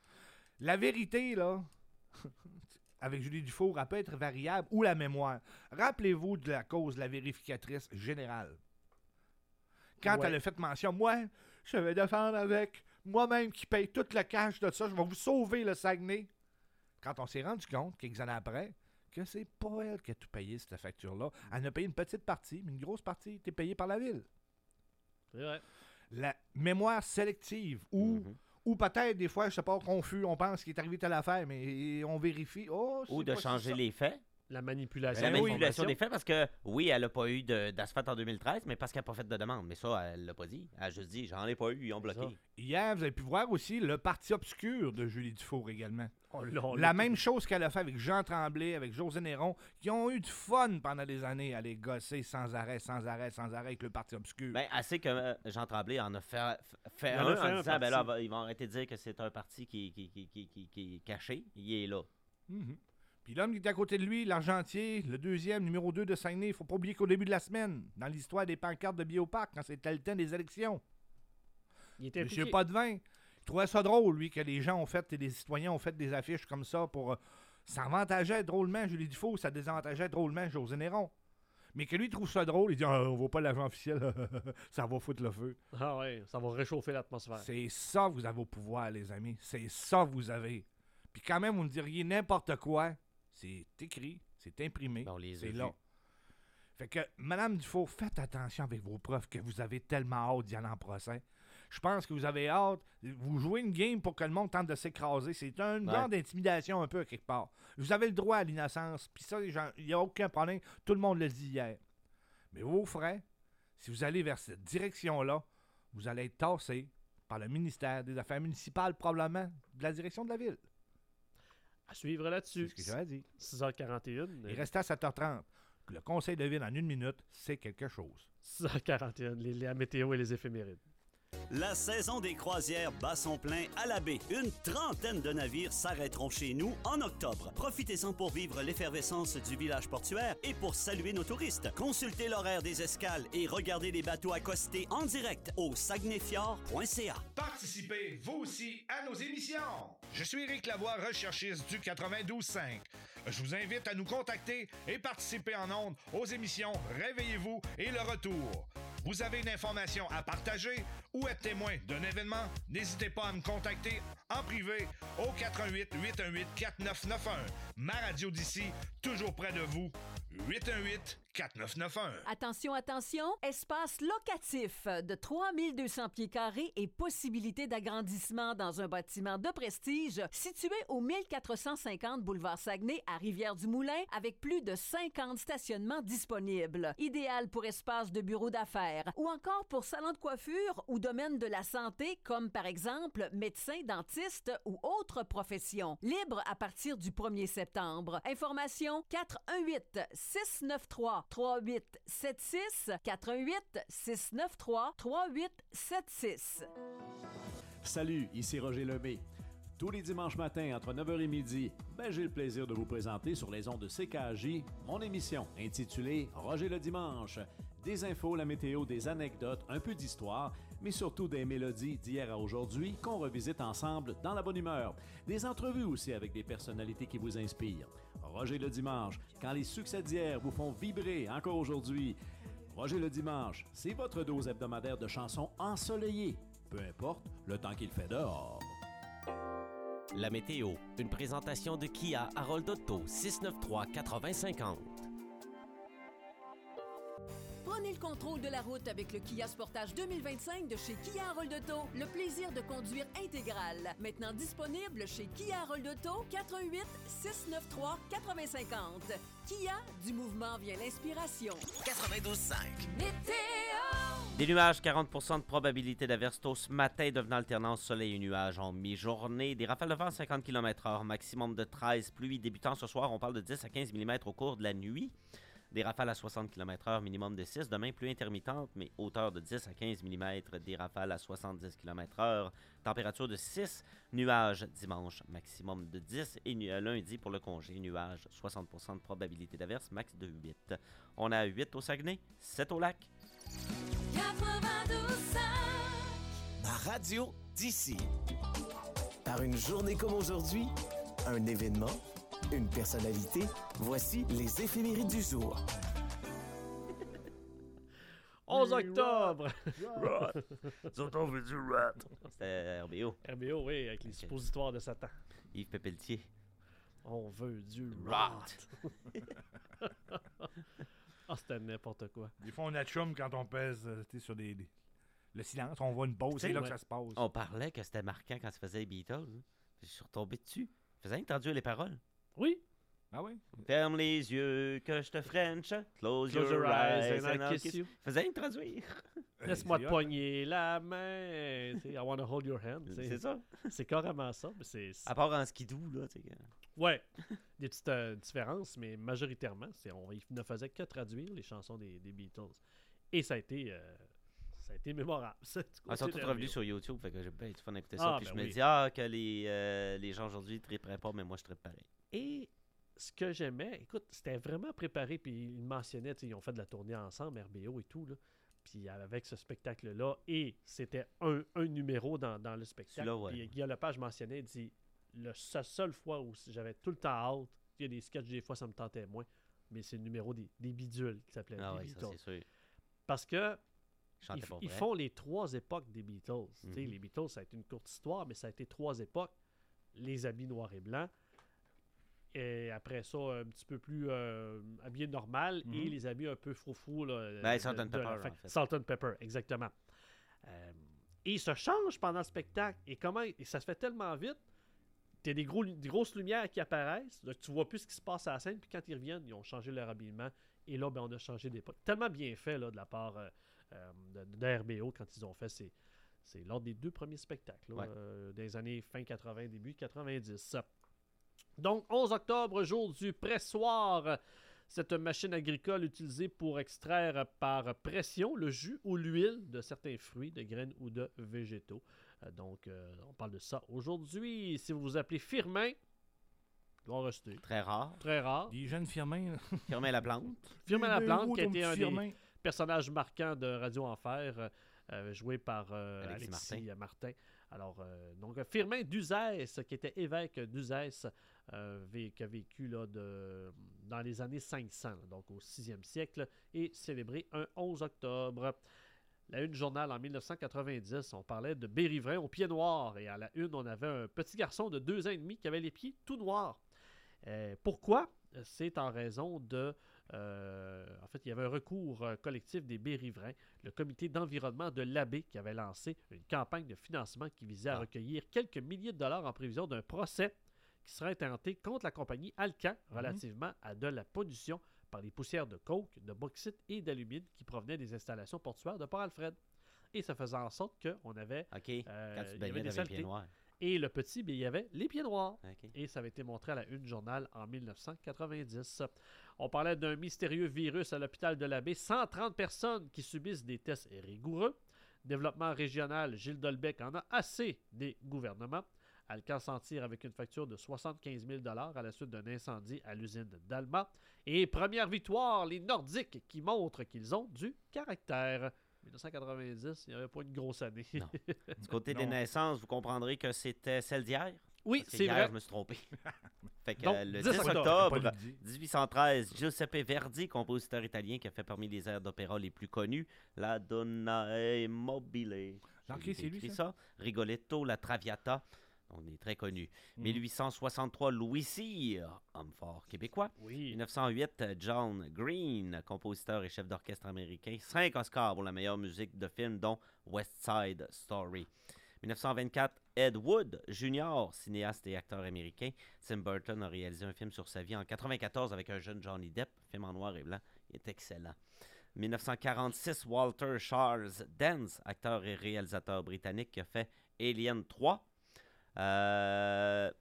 La vérité, là, avec Julie Dufour, elle peut être variable, ou la mémoire. Rappelez-vous de la cause de la vérificatrice générale. Quand Ouais. elle a fait mention, moi, je vais défendre avec moi-même qui paye tout le cash de ça, je vais vous sauver le Saguenay. Quand on s'est rendu compte, quelques années après, que c'est pas elle qui a tout payé, cette facture-là. Elle a payé une petite partie, mais une grosse partie était payée par la ville. C'est vrai. La mémoire sélective, ou, Mhm. ou peut-être des fois, je sais pas, confus, on pense qu'il est arrivé telle affaire, mais on vérifie. Oh, Ou c'est de pas changer ça. les faits. La manipulation. La Ben oui. manipulation des faits, parce que oui, elle n'a pas eu de- d'asphalte en deux mille treize, mais parce qu'elle n'a pas fait de demande. Mais ça, elle l'a pas dit. Elle a juste dit, j'en ai pas eu, ils ont bloqué. Ça. Hier, vous avez pu voir aussi le parti obscur de Julie Dufour également. On l'a- on l'a- La même chose qu'elle a fait avec Jean Tremblay, avec José Néron, qui ont eu du fun pendant des années à les gosser sans arrêt, sans arrêt, sans arrêt avec le parti obscur. Ben, assez que euh, Jean Tremblay en a fait, fait Il un en a fait en un disant, ben là, parti. va- ils vont arrêter de dire que c'est un parti qui, qui, qui, qui, qui, qui est caché. Il est là. Mhm. Puis l'homme qui est à côté de lui, l'Argentier, le deuxième, numéro deux de Saguenay, il faut pas oublier qu'au début de la semaine, dans l'histoire des pancartes de Bioparc, quand c'était le temps des élections, Il était Monsieur impliqué. Potvin, il trouvait ça drôle, lui, que les gens ont fait, et les citoyens ont fait des affiches comme ça pour... euh, ça avantageait drôlement Julie Dufault, ça désavantageait drôlement José Néron. Mais que lui il trouve ça drôle, il dit ah, « On voit pas l'agent officiel, ça va foutre le feu. » Ah ouais, ça va réchauffer l'atmosphère. C'est ça que vous avez au pouvoir, les amis. C'est ça que vous avez. Puis quand même, vous me diriez n'importe quoi. C'est écrit, c'est imprimé, Ben, on les a c'est vus. là. Fait que, Madame Dufault, faites attention avec vos preuves que vous avez tellement hâte d'y aller en procès. Je pense que vous avez hâte. Vous jouez une game pour que le monde tente de s'écraser. C'est un Ouais. genre d'intimidation un peu, quelque part. Vous avez le droit à l'innocence. Puis ça, il n'y a aucun problème. Tout le monde le dit hier. Mais vos frais, si vous allez vers cette direction-là, vous allez être tassé par le ministère des Affaires municipales, probablement, de la direction de la ville. À suivre là-dessus. C'est ce que j'avais dit. six heures quarante et un. Il restait à sept heures trente. Le conseil de ville en une minute, c'est quelque chose. six heures quarante et un, les, la météo et les éphémérides. La saison des croisières bat son plein à la baie. Une trentaine de navires s'arrêteront chez nous en octobre. Profitez-en pour vivre l'effervescence du village portuaire et pour saluer nos touristes. Consultez l'horaire des escales et regardez les bateaux accostés en direct au saguenayfjord point c a. Participez, vous aussi, à nos émissions. Je suis Éric Lavoie, recherchiste du quatre-vingt-douze cinq. Je vous invite à nous contacter et participer en ondes aux émissions Réveillez-vous et Le Retour. Vous avez une information à partager ou être témoin d'un événement? N'hésitez pas à me contacter en privé au quatre un huit, huit un huit, quatre neuf neuf un. Ma radio d'ici, toujours près de vous. huit un huit, quatre neuf neuf un. Attention, attention, espace locatif de trois mille deux cents pieds carrés et possibilité d'agrandissement dans un bâtiment de prestige situé au mille quatre cent cinquante boulevard Saguenay à Rivière-du-Moulin avec plus de cinquante stationnements disponibles. Idéal pour espace de bureau d'affaires ou encore pour salon de coiffure ou domaine de la santé comme par exemple médecin, dentiste ou autres professions. Libre à partir du premier septembre. Information quatre un huit, six neuf trois, trois huit sept six, quatre un huit, six neuf trois, trois huit sept six. Salut, ici Roger Lemay. Tous les dimanches matins entre neuf heures et midi, ben, j'ai le plaisir de vous présenter sur les ondes de C K A J mon émission intitulée Roger le dimanche. Des infos, la météo, des anecdotes, un peu d'histoire, mais surtout des mélodies d'hier à aujourd'hui qu'on revisite ensemble dans la bonne humeur. Des entrevues aussi avec des personnalités qui vous inspirent. Roger le dimanche, quand les succès d'hier vous font vibrer encore aujourd'hui. Roger le dimanche, c'est votre dose hebdomadaire de chansons ensoleillées, peu importe le temps qu'il fait dehors. La météo, une présentation de Kia Harold Auto, six neuf trois, quatre vingt cinquante. Prenez le contrôle de la route avec le Kia Sportage deux mille vingt-cinq de chez Kia Harold Auto. Le plaisir de conduire intégral. Maintenant disponible chez Kia Harold Auto, quatre un huit, six neuf trois, quatre vingt cinquante. Kia, du mouvement vient l'inspiration. quatre-vingt-douze cinq. Météo! Des nuages, quarante pour cent de probabilité d'averse tôt ce matin, devenant alternance soleil et nuages en mi-journée. Des rafales de vent à cinquante kilomètres heure, maximum de treize. Pluie débutant ce soir, on parle de dix à quinze millimètres au cours de la nuit. Des rafales à soixante kilomètres heure, minimum de six. Demain, pluie intermittente, mais hauteur de dix à quinze millimètres. Des rafales à soixante-dix kilomètres heure. Température de six. Nuages dimanche, maximum de dix. Et nu- lundi, pour le congé, nuages, soixante pour cent de probabilité d'averse, max de huit. On a huit au Saguenay, sept au lac. quatre-vingt-douze cinq. Ma radio d'ici. Par une journée comme aujourd'hui, un événement, une personnalité, voici les éphémérides du jour. onze octobre! Surtout on veut du rat. C'était R B O. R B O, oui, avec les Ok. suppositoires de Satan. Yves Pépeltier. On veut du Rat. rat. Ah, c'était n'importe quoi. Des fois, on a chum quand on pèse euh, tu sais, sur des, des- le silence. On voit une pause, Tu sais, c'est là ouais. que ça se passe. On parlait que c'était marquant quand tu faisais les Beatles. hein. Je suis retombé dessus. Je faisais rien que traduire les paroles. Oui. Ah oui? Ferme les yeux, que je te French. Close, Close your, your eyes eyes, and and I'll I'll kiss kiss you. Je faisais rien que traduire. Laisse-moi c'est te hot. poigner la main. Tu sais, I wanna hold your hand. tu sais. C'est ça. C'est carrément ça. Mais c'est, c'est- À part en skidoo, là. tu sais. Ouais, des petites euh, différences, mais majoritairement, c'est, on il ne faisait que traduire les chansons des, des Beatles. Et ça a été, euh, ça a été mémorable. ça, du Ils sont côté tous de revenus R B O. sur YouTube, fait que j'ai bien du fun d'écouter ça. Ah, puis ben je me oui. dis, ah, que les, euh, les gens aujourd'hui ne tripperaient pas, mais moi je trippe pareil. Et ce que j'aimais, écoute, c'était vraiment préparé, puis ils mentionnaient, tu sais, ils ont fait de la tournée ensemble, R B O et tout, là. Puis avec ce spectacle-là, et c'était un, un numéro dans, dans le spectacle. Celui-là, ouais. Puis Guillaume Lepage mentionnait, il dit, le, sa seule fois où j'avais tout le temps hâte, il y a des sketchs, des fois ça me tentait moins, mais c'est le numéro des, des bidules qui s'appelait Ah les ouais, ça Beatles. c'est sûr. Parce que Ils chantaient ils, pas ils vrai. font les trois époques des Beatles. Tu sais, Mhm. Les Beatles, ça a été une courte histoire, mais ça a été trois époques. Les habits noirs et blancs. Et après ça, un petit peu plus euh, habillé normal. Mhm. Et les habits un peu froufrous. Là, Ben, de- Salt and de la Pepper, fin. en fait. Salt and Pepper, exactement. Euh, et ils se changent pendant le spectacle. Et comment et ça se fait tellement vite. T'as des, gros, des grosses lumières qui apparaissent. Donc, tu vois plus ce qui se passe à la scène. Puis quand ils reviennent, ils ont changé leur habillement. Et là, ben, on a changé d'époque. Tellement bien fait là, de la part euh, euh, de, de R B O quand ils ont fait ces. C'est lors des deux premiers spectacles, là, Ouais. euh, des années fin quatre-vingts, début quatre-vingt-dix. Donc, onze octobre, jour du pressoir. Cette machine agricole utilisée pour extraire par pression le jus ou l'huile de certains fruits, de graines ou de végétaux. Euh, donc, euh, on parle de ça aujourd'hui. Si vous vous appelez Firmin, il doit en rester. Très rare. Très rare. Des jeunes Firmin. là. Firmin la plante. Firmin Des Laplante, gros, qui a ton été petit un des Firmin. personnage marquant de Radio Enfer, euh, euh, joué par euh, Alexis Alexis, Martin. Martin. Alors, euh, donc, Firmin d'Uzès, qui était évêque d'Uzès, euh, vé- qui a vécu là, de, dans les années cinq cents, là, donc au sixième siècle, et célébré un onze octobre. La Une Journal, en mille neuf cent quatre-vingt-dix, on parlait de Bérivrin aux pieds noirs. Et à la Une, on avait un petit garçon de deux ans et demi qui avait les pieds tout noirs. Euh, pourquoi? C'est en raison de Euh, en fait, il y avait un recours euh, collectif des baies-riverains, le comité d'environnement de l'Abbé qui avait lancé une campagne de financement qui visait à Ah. recueillir quelques milliers de dollars en prévision d'un procès qui serait intenté contre la compagnie Alcan relativement à de la pollution par les poussières de coke, de bauxite et d'alumine qui provenaient des installations portuaires de Port-Alfred. Et ça faisait en sorte qu'on avait, OK, euh, quand tu il y baignais, avait des t'avais les saletés. pieds noirs. Et le petit, bien, il y avait les pieds noirs. OK. Et ça avait été montré à la une du journal en mille neuf cent quatre-vingt-dix. On parlait d'un mystérieux virus à l'hôpital de l'Abbé. cent trente personnes qui subissent des tests rigoureux. Développement régional, Gilles Dolbec en a assez des gouvernements. Alcan s'en tire avec une facture de soixante-quinze mille dollars à la suite d'un incendie à l'usine d'Alma. Et première victoire, les Nordiques qui montrent qu'ils ont du caractère. dix-neuf cent quatre-vingt-dix, il n'y avait pas une grosse année. Non. Du côté des Non. naissances, vous comprendrez que c'était celle d'hier. Oui, Parce que c'est hier, vrai. je me suis trompé. Fait que Donc, euh, le dix dix octobre. octobre Pas le dire. dix-huit cent treize, Giuseppe Verdi, compositeur italien qui a fait parmi les airs d'opéra les plus connus, La Donna è mobile. Ok, J'ai c'est lui, écrit ça? Rigoletto, La Traviata. On est très connu. Mhm. mille huit cent soixante-trois, Louis Cyr, homme fort québécois. Oui. mille neuf cent huit, John Green, compositeur et chef d'orchestre américain. Cinq Oscars pour la meilleure musique de film, dont West Side Story. mille neuf cent vingt-quatre, Ed Wood Junior, cinéaste et acteur américain. Tim Burton a réalisé un film sur sa vie en quatre-vingt-quatorze avec un jeune Johnny Depp, film en noir et blanc. Il est excellent. mille neuf cent quarante-six, Walter Charles Dance, acteur et réalisateur britannique qui a fait Alien trois. Euh...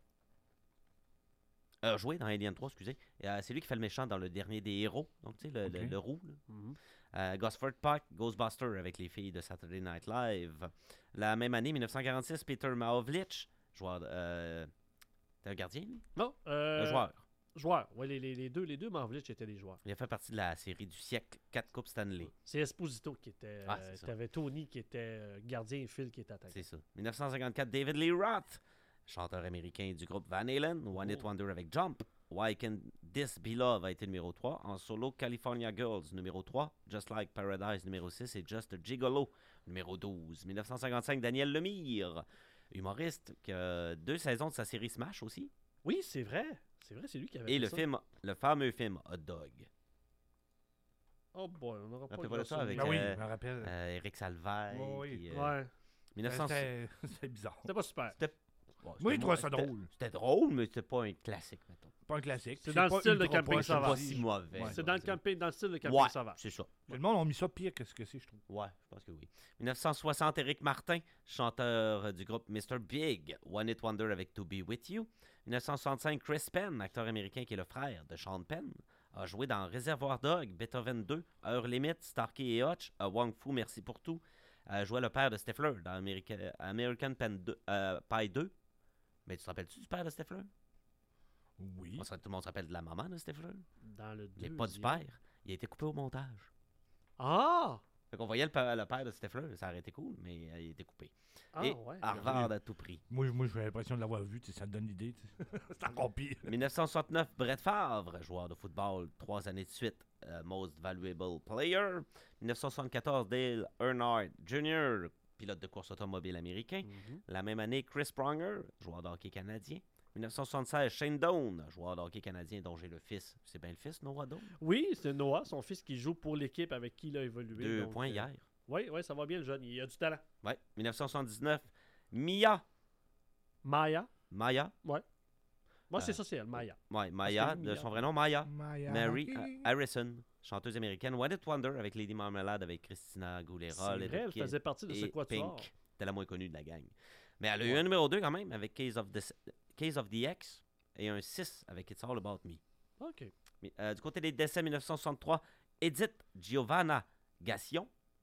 a joué dans Alien trois, excusez. Euh, c'est lui qui fait le méchant dans le dernier des héros, donc tu sais, le, le- Ok. le roux. là. Mhm. Euh, Gosford Park, Ghostbuster avec les filles de Saturday Night Live. La même année, mille neuf cent quarante-six, Peter Mahovlich, joueur. Euh... T'es un gardien, lui? Non, euh, Un joueur. Joueurs. Oui, les, les, les deux, les deux Marvlich étaient des joueurs. Il a fait partie de la série du siècle, quatre Coupes Stanley. C'est Esposito qui était. Ah, euh, c'est ça. T'avais Tony qui était euh, gardien et Phil qui était attaquant. C'est ça. mille neuf cent cinquante-quatre, David Lee Roth, chanteur américain du groupe Van Halen. One Hit Oh. Wonder avec Jump. Why Can This Be Love a été numéro trois. En solo, California Girls numéro trois. Just Like Paradise numéro six. Et Just a Gigolo numéro douze. mille neuf cent cinquante-cinq, Daniel Lemire, humoriste, qui a deux saisons de sa série Smash aussi. Oui, c'est vrai. C'est vrai, c'est lui qui avait Et fait le ça. film, le fameux film Hot Dog. Oh boy, on n'aura pas Rappelez-vous le de ça gros avec Ben oui, euh, je me rappelle. euh, Eric Salvaille. Ouais, oui. puis, souvenir. euh, Ouais. mille neuf cent... C'était c'était bizarre. C'était pas super. C'était- bon, Moi, c'était je trouvais ça c'était- drôle. C'était drôle, mais c'était pas un classique, mettons. Pas un classique. C'est dans le pas style de ultra Camping proche, C'est Sauvage. pas aussi. si mauvais. Ouais. C'est dans le, camping, dans le style de camping Ouais, sauvage. c'est ça. Le monde a mis ça pire que ce que c'est, je trouve. Ouais, je pense que oui. mille neuf cent soixante, Éric Martin, chanteur euh, du groupe mister Big, One Hit Wonder avec To Be With You. mille neuf cent soixante-cinq, Chris Penn, acteur américain qui est le frère de Sean Penn, a joué dans Réservoir Dog, Beethoven deux, Heure Limite, Starkey et Hutch, A Wong Fu, Merci pour tout. A joué le père de Stifler dans America, American Pen deux, euh, Pie deux. Mais tu te rappelles-tu du père de Stifler? Oui. On se- Tout le monde se rappelle de la maman de Stifler, Dans le mais pas du deuxième. père. Il a été coupé au montage. Ah! Fait qu'on voyait le, père- le père de Stifler, ça aurait été cool, mais euh, il a été coupé. Ah, Et ouais. Harvard à tout prix. Moi, moi j'ai l'impression de l'avoir vu, tu sais, ça te donne l'idée. tu sais. C'est encore pire. mille neuf cent soixante-neuf, Brett Favre, joueur de football, trois années de suite, euh, Most Valuable Player. mille neuf cent soixante-quatorze, Dale Earnhardt junior, pilote de course automobile américain. Mhm. La même année, Chris Pronger, joueur de hockey canadien. mille neuf cent soixante-seize, Shane Doan, joueur de hockey canadien dont j'ai le fils. C'est bien le fils, Noah Doan? Oui, c'est Noah, son fils qui joue pour l'équipe avec qui il a évolué. Deux donc, points euh, hier. Oui, oui, ça va bien le jeune. Il a du talent. Ouais. mille neuf cent soixante-dix-neuf, Mia. Maya. Maya. Moi, c'est Euh, ça, c'est elle, Maya. Ouais, Maya, que de Mia- son vrai nom, Maya. Maya. Mary euh, Harrison, chanteuse américaine. One Hit Wonder avec Lady Marmalade, avec Christina Aguilera. C'est Little vrai, elle Kid faisait partie de ce et quatuor. Pink. C'était la moins connue de la gang. Mais elle a eu un numéro deux quand même avec Case of the, Case of the X et un six avec It's All About Me. OK. Mais, euh, du côté des décès, mille neuf cent soixante-trois, Edith Giovanna Gassion.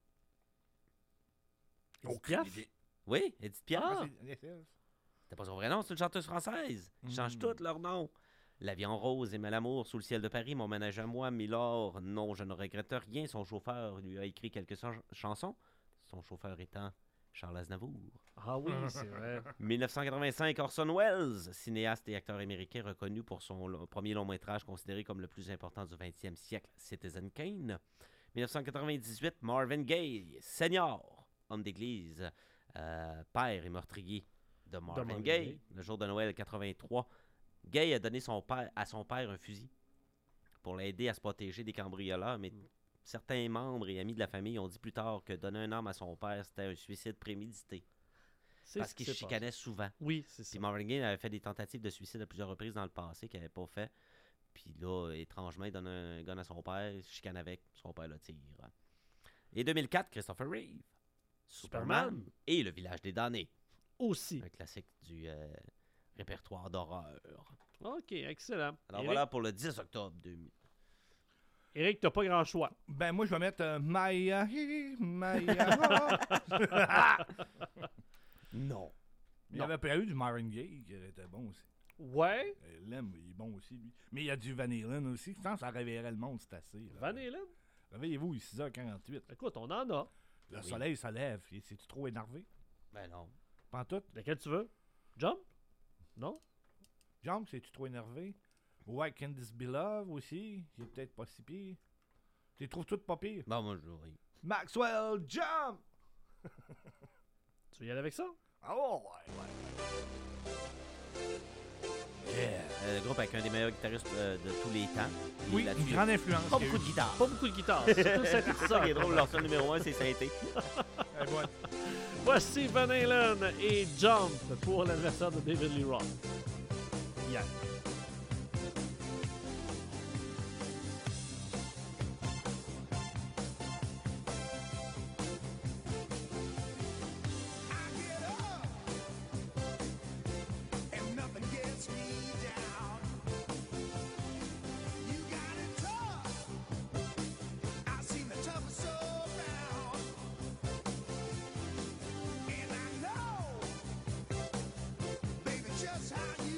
Edith Aucune Piaf? idée. Oui, Edith Piaf. Ah! Ah, c'est N F L. C'était pas son vrai nom, c'est une chanteuse française. Ils changent Mm. tous leur nom. L'avion rose et Malamour sous le ciel de Paris, mon ménage à moi, Milord, non, je ne regrette rien. Son chauffeur lui a écrit quelques chan- chansons. Son chauffeur étant Charles Aznavour. Ah oui, c'est vrai. mille neuf cent quatre-vingt-cinq, Orson Welles, cinéaste et acteur américain reconnu pour son lo- premier long-métrage considéré comme le plus important du vingtième siècle, Citizen Kane. mille neuf cent quatre-vingt-dix-huit, Marvin Gaye, senior, homme d'église, euh, père et meurtrier de Marvin, Marvin Gaye. Gaye. Le jour de Noël quatre-vingt-trois, Gaye a donné son père, à son père un fusil pour l'aider à se protéger des cambrioleurs, mais certains membres et amis de la famille ont dit plus tard que donner un arme à son père, c'était un suicide prémédité. C'est Parce ce qui qu'il s'est chicanait passé. souvent. Oui, c'est Puis ça. Marvin Gaye avait fait des tentatives de suicide à plusieurs reprises dans le passé qu'il n'avait pas fait. Puis là, étrangement, il donne un gun à son père, il chicane avec, son père le tire. Et deux mille quatre, Christopher Reeve, Superman, Superman. et Le Village des damnés. Aussi. Un classique du euh, répertoire d'horreur. OK, excellent. Alors Éric? voilà pour le dix octobre deux mille. Éric, t'as pas grand choix. Ben, moi, je vais mettre euh, Maya, hi, Maya. Non. Il y Non. avait prévu du Marvin Gaye qui était bon aussi. Ouais. Euh, Lem, il est bon aussi, lui. Mais il y a du Van Halen aussi. Je pense que ça réveillerait le monde, c'est assez. là. Van Halen? Réveillez-vous, il est six heures quarante-huit. Écoute, on en a. Le Oui. soleil se lève. Et c'est-tu trop énervé? Ben non. Pantoute? Lequel tu veux? Jump? Non? Jump, c'est-tu trop énervé? Ouais, Can This Be Love aussi. Il est peut-être pas si pire. Tu les trouves toutes pas pires? Bon, moi, je oui. Maxwell, Jump! Tu veux y aller avec ça? Ah oh, ouais, ouais. Yeah. Euh, le groupe avec un des meilleurs guitaristes euh, de tous les temps. Et Oui, là-dessus, une grande influence. Pas qu'il y a beaucoup eu. de guitare. Pas beaucoup de guitare. C'est tout C'est ça synthétiseur. qui est drôle, leur seul numéro un, c'est synthé. Eh, ouais. Voici Van Halen et Jump pour l'anniversaire de David Lee Roth. Yeah. Just how you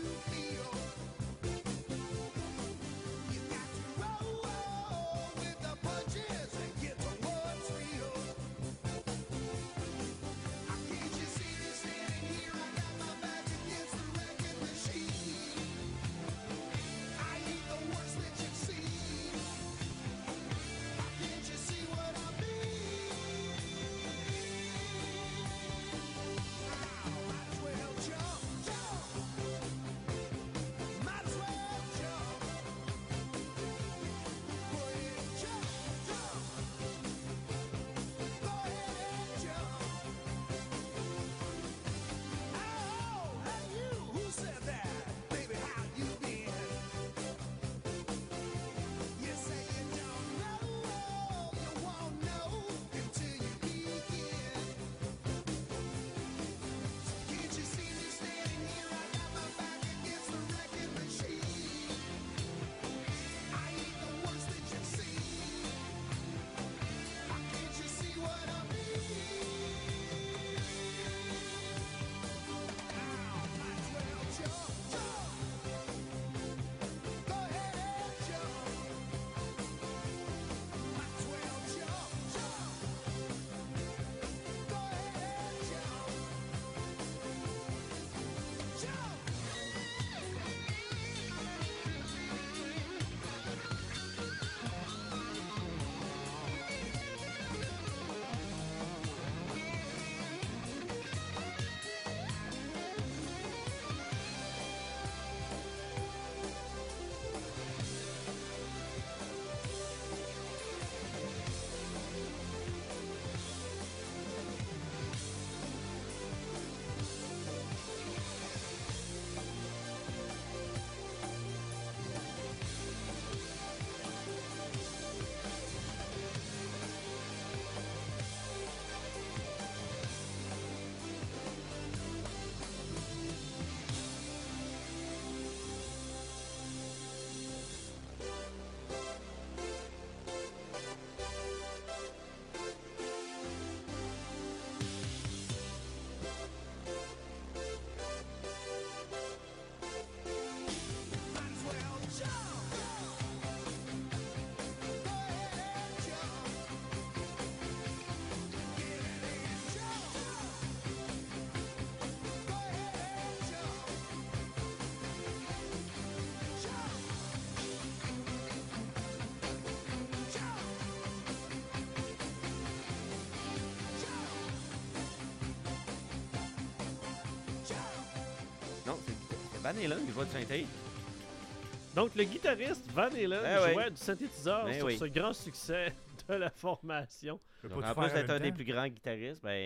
Non, c'est c'est Van Halen qui joue du synthé. Donc, le guitariste Van Halen Ben jouait oui. du synthétiseur Ben sur oui. ce grand succès de la formation. Donc, en plus d'être un des plus grands guitaristes, ben,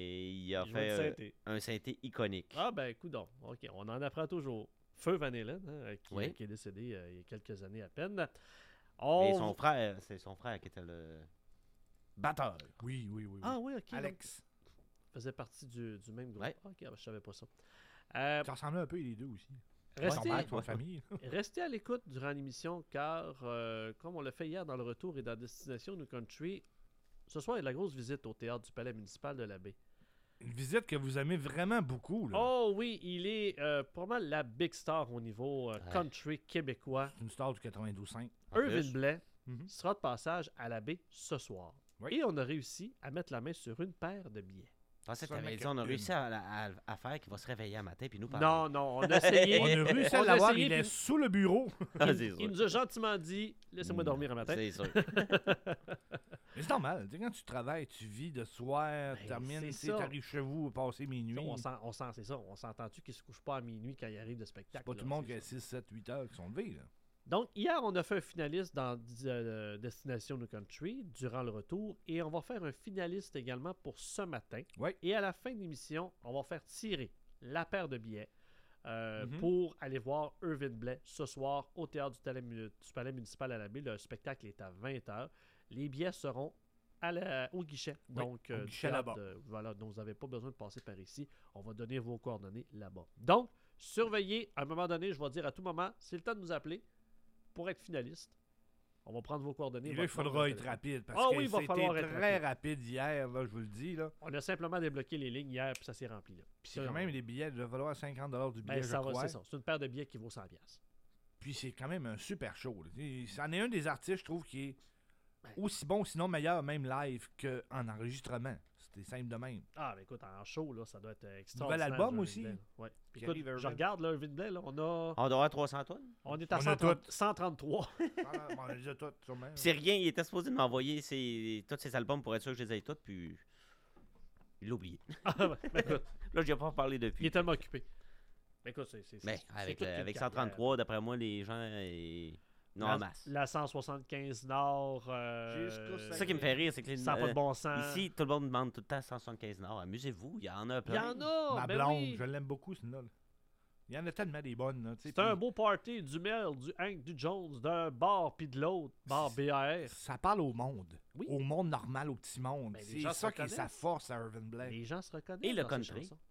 il a Il jouait fait du euh, synthé. un synthé iconique. Ah, ben, écoute donc. OK, on en apprend toujours. Feu Van Halen, hein, qui, Oui. qui est décédé euh, il y a quelques années à peine. Et On... son frère, c'est son frère qui était le batteur. Oui, oui, oui. oui. Ah oui, OK. Alex. donc, faisait partie du, du même groupe. Ouais. OK, ben, je savais pas ça. Euh, Ça ressemblait un peu les deux aussi. Restez, Ton père, ton famille. restez à l'écoute durant l'émission car, euh, comme on l'a fait hier dans le retour et dans Destination New Country, ce soir, il y a de la grosse visite au théâtre du Palais municipal de la Baie. Une visite que vous aimez vraiment beaucoup. Là. Oh oui, il est euh, probablement la big star au niveau euh, Ouais. country québécois. C'est une star du quatre-vingt-douze cinq. En Irvin plus. Blais Mhm. sera de passage à la Baie ce soir. Oui. Et on a réussi à mettre la main sur une paire de billets. Je pensais que Ça t'avais n'est dit, on a que réussi une. à, à- à faire qu'il va se réveiller un matin puis nous parler. Non, non, on a essayé. On a réussi à On a l'avoir, essayé, il est puis- sous le bureau. Ah, c'est Il sûr. nous a gentiment dit laissez-moi Mm, dormir un matin. C'est sûr. Mais c'est normal. Tu sais, quand tu travailles, tu vis de soir, tu Ben, termines, c'est tu sais, ça. t'arrives chez vous, passer minuit. On sent, on sent, c'est ça. On s'entend-tu qu'il se couche pas à minuit quand il arrive de spectacle? C'est pas là, tout le monde qui c'est a ça. six, sept, huit heures qui sont levés. Là. Donc, hier, on a fait un finaliste dans euh, Destination New Country durant le retour et on va faire un finaliste également pour ce matin. Oui. Et à la fin de l'émission, on va faire tirer la paire de billets euh, Mhm. pour aller voir Irvin Blais ce soir au théâtre du, Palais mu- du Palais municipal à la Baie. Le spectacle est à vingt heures. Les billets seront à la- au guichet. Oui, Donc, au euh, du guichet théâtre là-bas. de- voilà, donc vous n'avez pas besoin de passer par ici. On va donner vos coordonnées là-bas. Donc, surveillez. À un moment donné, je vais dire à tout moment, c'est le temps de nous appeler pour être finaliste. On va prendre vos coordonnées. Et là, votre il faudra numéro de être téléphone. rapide parce Ah que oui, il va c'était falloir être très rapide. rapide hier, là, je vous le dis. Là. On a simplement débloqué les lignes hier, puis ça s'est rempli. Là. Puis c'est quand même des billets, il va valoir cinquante dollars du billet, Ben, ça je va, crois. c'est ça. C'est une paire de billets qui vaut cent dollars. Puis c'est quand même un super show. là. Et c'en est un des artistes, je trouve, qui est Ben. aussi bon, sinon meilleur, même live, qu'en enregistrement. C'était simple de même. Ah, ben écoute, en show, là, ça doit être extraordinaire. Nouvel album Irvin aussi. Blais, là. Ouais. Qui Écoute, arrive, je Irvin. regarde, là, Irvin Blais, là, on a... On doit avoir trois cents tonnes. On est à On a cent trente tout. cent trente-trois. Ah, on a déjà tout, sûrement. Puis c'est rien, il était supposé de m'envoyer ses- tous ses albums pour être sûr que je les ai tous, puis il l'a oublié. Ah, ben, ben, écoute, Là, je ai pas parlé il depuis. est tellement occupé. Ben, écoute, c'est... c'est- Mais c'est- avec, c'est toute le- une avec carrière. cent trente-trois, d'après moi, les gens, euh, non, la, en masse. La cent soixante-quinze Nord. Euh, Jusqu'au C'est ça qui me fait rire, c'est que les, Ça n'a pas de euh, bon sens. ici, tout le monde demande tout le temps cent soixante-quinze Nord. Amusez-vous, il y en a Il y plein. en a! Ma ben blonde, oui. je l'aime beaucoup, celle-là. là. Il y en a tellement des bonnes. Là, tu sais, C'est un puis beau party, du Mel, du Hank, du Jones, d'un bar puis de l'autre, bar B A R. Ça parle au monde. Oui. Au monde normal, au petit monde. Ben, les c'est gens se ça qui est reconnaissent. sa force à Irvin Blais. Les gens se reconnaissent. Et le dans ces country. chansons.